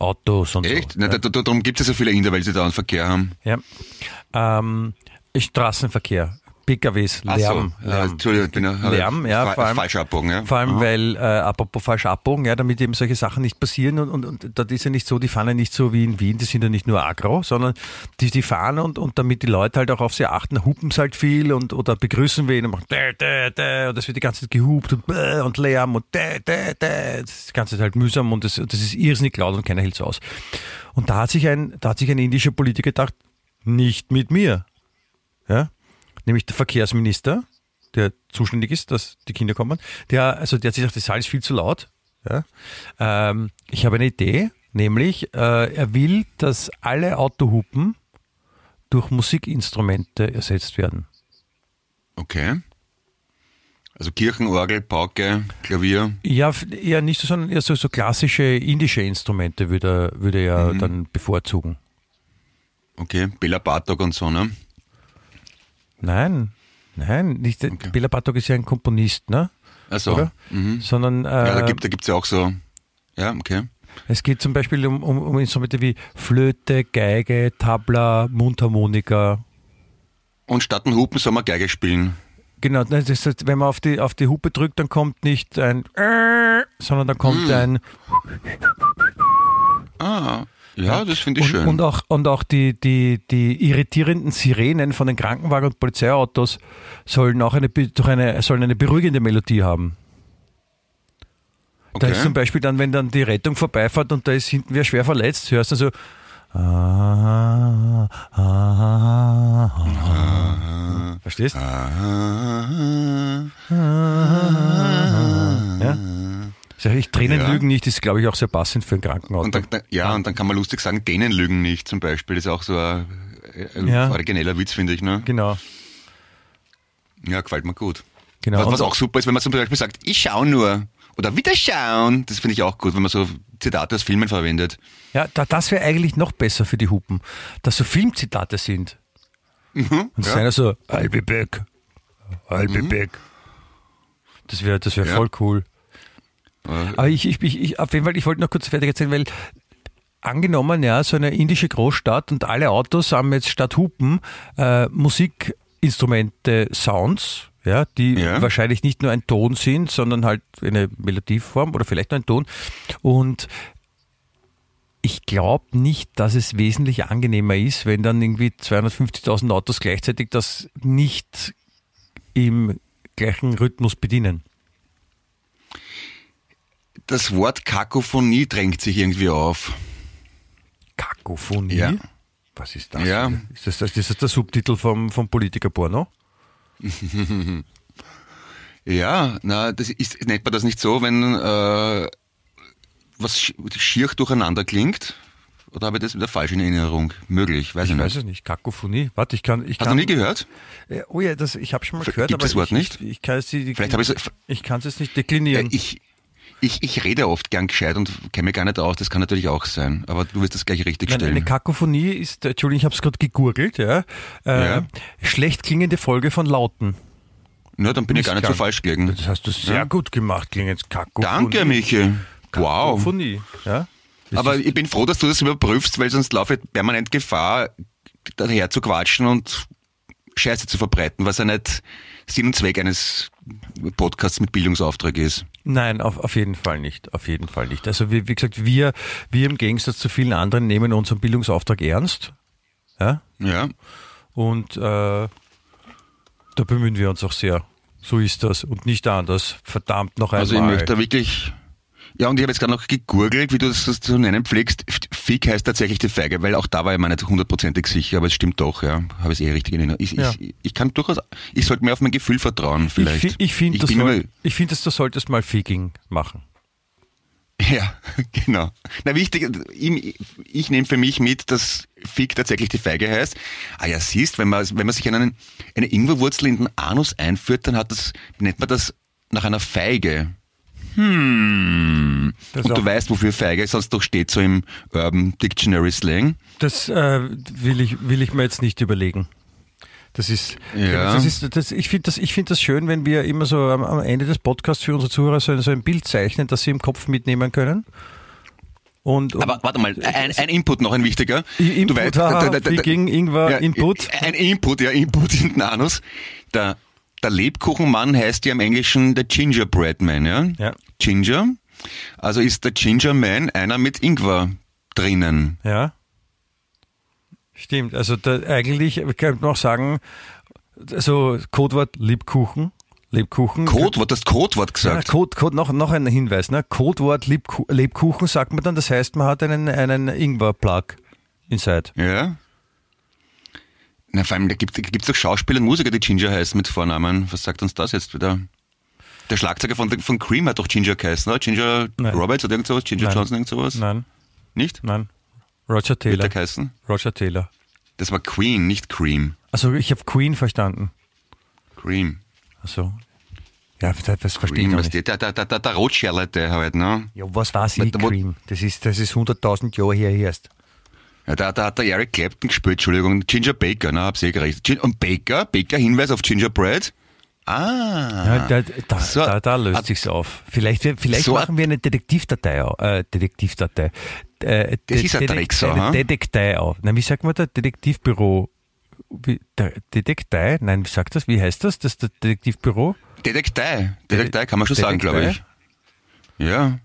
Autos und Echt? so. Na, darum gibt es ja so viele Inder, weil sie da einen Verkehr haben. Ja. Straßenverkehr. PKWs, Lärm. Entschuldigung, ich bin Lärm, ja, vor allem, falsch abbogen, ja. Vor allem, weil, apropos falsch abbogen, ja, damit eben solche Sachen nicht passieren und das ist ja nicht so, die fahren ja nicht so wie in Wien, die sind ja nicht nur agro, sondern die fahren und damit die Leute halt auch auf sie achten, hupen sie halt viel oder begrüßen wen und machen und das wird die ganze Zeit gehupt und Lärm und das ist die ganze Zeit halt mühsam und das ist irrsinnig laut und keiner hält es aus. Und da hat sich ein indischer Politiker gedacht, nicht mit mir. Ja? Nämlich der Verkehrsminister, der zuständig ist, dass die Kinder kommen, der hat sich gedacht, das Saal ist viel zu laut. Ja? Ich habe eine Idee, nämlich er will, dass alle Autohupen durch Musikinstrumente ersetzt werden. Okay. Also Kirchenorgel, Pauke, Klavier. Ja, eher nicht so, sondern eher so klassische indische Instrumente würde er dann bevorzugen. Okay, Bela Bartok und so, ne? Nein, nicht. Okay. Bela Bartok ist ja ein Komponist, ne? Ach so. Sondern ja, da gibt's ja auch so. Ja, okay. Es geht zum Beispiel um Instrumente wie Flöte, Geige, Tabla, Mundharmonika. Und statt ein Hupen soll man Geige spielen. Genau, das heißt, wenn man auf die Hupe drückt, dann kommt nicht ein sondern dann kommt ein Ja, das finde ich schön. Und auch die irritierenden Sirenen von den Krankenwagen und Polizeiautos sollen auch eine beruhigende Melodie haben. Okay. Da ist zum Beispiel dann, wenn dann die Rettung vorbeifährt und da ist hinten wer schwer verletzt, hörst du so verstehst? Ja? Tränen lügen nicht, ist glaube ich auch sehr passend für ein Krankenauto. Und dann kann man lustig sagen, denen lügen nicht zum Beispiel. Das ist auch so ein origineller Witz, finde ich. Ne? Genau. Ja, gefällt mir gut. Genau. Was auch super ist, wenn man zum Beispiel sagt, ich schaue nur oder wieder schauen. Das finde ich auch gut, wenn man so Zitate aus Filmen verwendet. Ja, das wäre eigentlich noch besser für die Hupen, dass so Filmzitate sind. Und es ist einer so, I'll be back. I'll be back. Das wäre voll cool. Aber ich auf jeden Fall, ich wollte noch kurz fertig erzählen, weil angenommen, ja, so eine indische Großstadt und alle Autos haben jetzt statt Hupen Musikinstrumente, Sounds, ja, die wahrscheinlich nicht nur ein Ton sind, sondern halt eine Melodieform oder vielleicht nur ein Ton. Und ich glaube nicht, dass es wesentlich angenehmer ist, wenn dann irgendwie 250.000 Autos gleichzeitig das nicht im gleichen Rhythmus bedienen. Das Wort Kakophonie drängt sich irgendwie auf. Kakophonie? Ja. Was ist das? Ja. Ist das der Subtitel vom Politiker-Porno? Ja, nennt man das nicht so, wenn was schier durcheinander klingt? Oder habe ich das wieder falsch in Erinnerung? Möglich, weiß ich nicht. Ich weiß es nicht. Kakophonie. Warte, ich kann. Hast du nie gehört? Oh ja, ich habe schon mal gehört, Gibt aber das Wort nicht? Ich kann es ich kann es nicht deklinieren. Ich rede oft gern gescheit und kenne mich gar nicht aus, das kann natürlich auch sein, aber du wirst das gleich richtig stellen. Eine Kakophonie ist, Entschuldigung, ich habe es gerade gegurgelt, schlecht klingende Folge von Lauten. Na, dann bin ich gar nicht so falsch gelegen. Das hast du sehr gut gemacht, klingt jetzt Kakophonie. Danke, Michi. Wow. Kakophonie, ja. Aber ich bin froh, dass du das überprüfst, weil sonst laufe ich permanent Gefahr, daher zu quatschen und Scheiße zu verbreiten, was ja nicht Sinn und Zweck eines Podcasts mit Bildungsauftrag ist. Nein, auf jeden Fall nicht. Auf jeden Fall nicht. Also wie gesagt, wir im Gegensatz zu vielen anderen nehmen unseren Bildungsauftrag ernst. Ja. Ja. Und da bemühen wir uns auch sehr. So ist das und nicht anders. Verdammt noch einmal. Also ich möchte da wirklich... Ja, und ich habe jetzt gerade noch gegurgelt, wie du das zu nennen pflegst. Fick heißt tatsächlich die Feige, weil auch da war ich mir nicht 100% sicher, aber es stimmt doch, ja. Habe ich es richtig in Erinnerung. Ich kann durchaus, ich sollte mir auf mein Gefühl vertrauen, vielleicht. Ich finde, du solltest mal Ficking machen. Ja, genau. Na wichtig, ich nehme für mich mit, dass Fick tatsächlich die Feige heißt. Ah ja, siehst, wenn man sich eine Ingwerwurzel in den Anus einführt, dann nennt man das nach einer Feige. Und du weißt, wofür Feige sonst doch steht, so im Urban Dictionary Slang. Das will ich mir jetzt nicht überlegen. Das ist, ich finde das schön, wenn wir immer so am Ende des Podcasts für unsere Zuhörer so ein Bild zeichnen, das sie im Kopf mitnehmen können. Aber warte mal, ein Input noch ein wichtiger. Input, wie gegen Ingwer Input? Ein Input in den Anus. Der Lebkuchenmann heißt ja im Englischen der Gingerbread Man, ja? Ja. Ginger. Also ist der Ginger Man einer mit Ingwer drinnen. Ja. Stimmt. Also eigentlich könnte man auch sagen, also Codewort Lebkuchen. Codewort, das Codewort gesagt. Ja, noch ein Hinweis, ne? Codewort Lebkuchen sagt man dann, das heißt, man hat einen Ingwer-Plug inside. Ja. Na, vor allem, da gibt's doch Schauspieler und Musiker, die Ginger heißen mit Vornamen. Was sagt uns das jetzt wieder? Der Schlagzeuger von Cream hat doch Ginger geheißen, oder? Ginger Nein. Roberts oder irgend sowas? Ginger Nein. Johnson, irgend sowas? Nein. Nicht? Nein. Roger Taylor. Wird der geheißen? Roger Taylor. Das war Queen, nicht Cream. Also ich habe Queen verstanden. Cream. Also ja, das verstehe Cream, ich nicht. der Rotschärlete halt, ne? Ja, was weiß ich, Cream? Das ist 100.000 Jahre her erst. Ja, da hat der Eric Clapton gespielt, Entschuldigung. Ginger Baker, ne, hab's gerecht. Und Baker, Hinweis auf Gingerbread. Ja, da löst sich's auf. Vielleicht so machen wir eine Detektivdatei auf. Das ist ein Drecksau, eine Detektei auf. Nein, wie sagt man da? Detektivbüro. Detektei? Nein, wie sagt das? Wie heißt das? Das Detektivbüro? Detektei kann man schon sagen, glaube ich. Ja.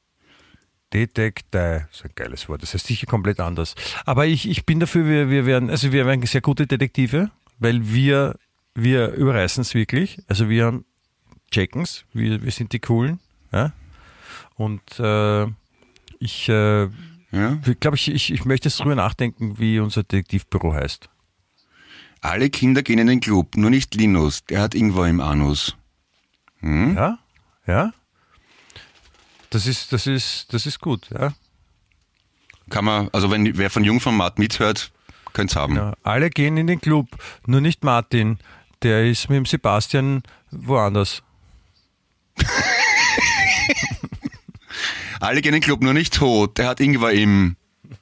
Detektei, das ist ein geiles Wort. Das heißt sicher komplett anders. Aber ich bin dafür, wir werden sehr gute Detektive, weil wir überreißen es wirklich. Also wir checken's, wir sind die Coolen. Ja? Und ich glaube, ich möchte jetzt drüber nachdenken, wie unser Detektivbüro heißt. Alle Kinder gehen in den Club, nur nicht Linus, der hat Ingwer im Anus. Hm? Ja. Das ist gut, ja. Kann man, also wer von Jungformat mithört, könnte es haben. Ja, alle gehen in den Club, nur nicht Martin. Der ist mit dem Sebastian woanders. Alle gehen in den Club, nur nicht tot. Der hat Ingwer im.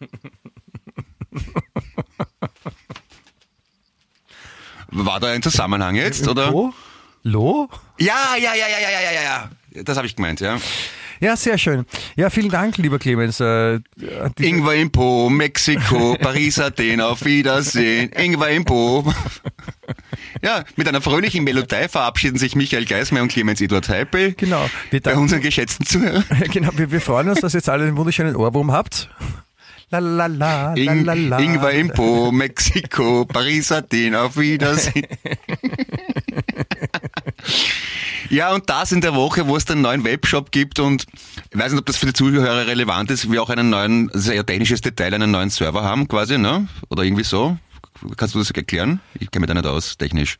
War da ein Zusammenhang jetzt, oder? Lo? Ja. Das habe ich gemeint, ja. Ja, sehr schön. Ja, vielen Dank, lieber Clemens. Ingwer im Po, Mexiko, Paris, Athen, auf Wiedersehen. Ingwer im Po. Ja, mit einer fröhlichen Melodie verabschieden sich Michael Geismeier und Clemens Eduard Heipel. Genau. Bei unseren geschätzten Zuhörern. Genau, wir freuen uns, dass ihr jetzt alle einen wunderschönen Ohrwurm habt. Ingwer im Po, Mexiko, Paris, Athen, auf Wiedersehen. Ja, und das in der Woche, wo es den neuen Webshop gibt und ich weiß nicht, ob das für die Zuhörer relevant ist, wir auch einen neuen, sehr technisches Detail, einen neuen Server haben quasi, ne? Oder irgendwie so. Kannst du das erklären? Ich kenne mich da nicht aus, technisch.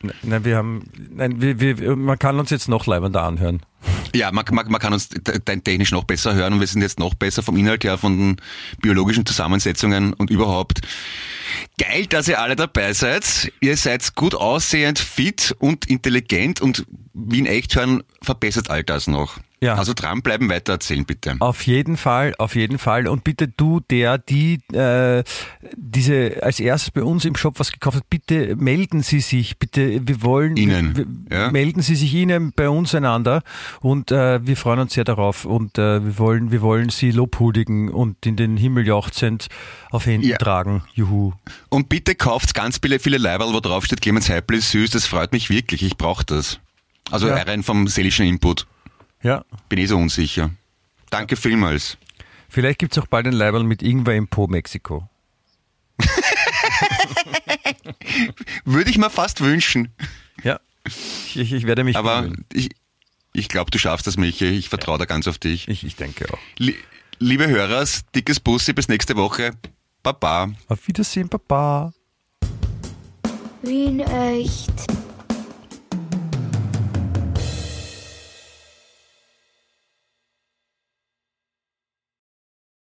Man kann uns jetzt noch leibender anhören. Ja, man kann uns technisch noch besser hören und wir sind jetzt noch besser vom Inhalt her, von den biologischen Zusammensetzungen und überhaupt. Geil, dass ihr alle dabei seid. Ihr seid gut aussehend, fit und intelligent und wie in Echthörn verbessert all das noch. Ja. Also dranbleiben, weiter erzählen bitte. Auf jeden Fall. Und bitte du, die diese als erstes bei uns im Shop was gekauft hat, bitte melden Sie sich, bitte, wir wollen melden Sie sich Ihnen bei uns einander und wir freuen uns sehr darauf und wir wollen Sie lobhudigen und in den Himmel jauchzend auf Händen tragen. Juhu. Und bitte kauft ganz viele Leiberl, wo drauf steht, Clemens Heipel ist süß, das freut mich wirklich, ich brauche das. Also rein vom seelischen Input. Ja. Bin so unsicher. Danke vielmals. Vielleicht gibt es auch bald ein Leiberl mit Ingwer im Po, Mexiko. Würde ich mir fast wünschen. Ja, ich werde mich aber ich glaube, du schaffst das, Michi. Ich vertraue da ganz auf dich. Ich denke auch. Liebe Hörer, dickes Bussi, bis nächste Woche. Baba. Auf Wiedersehen, Baba. Wie in echt.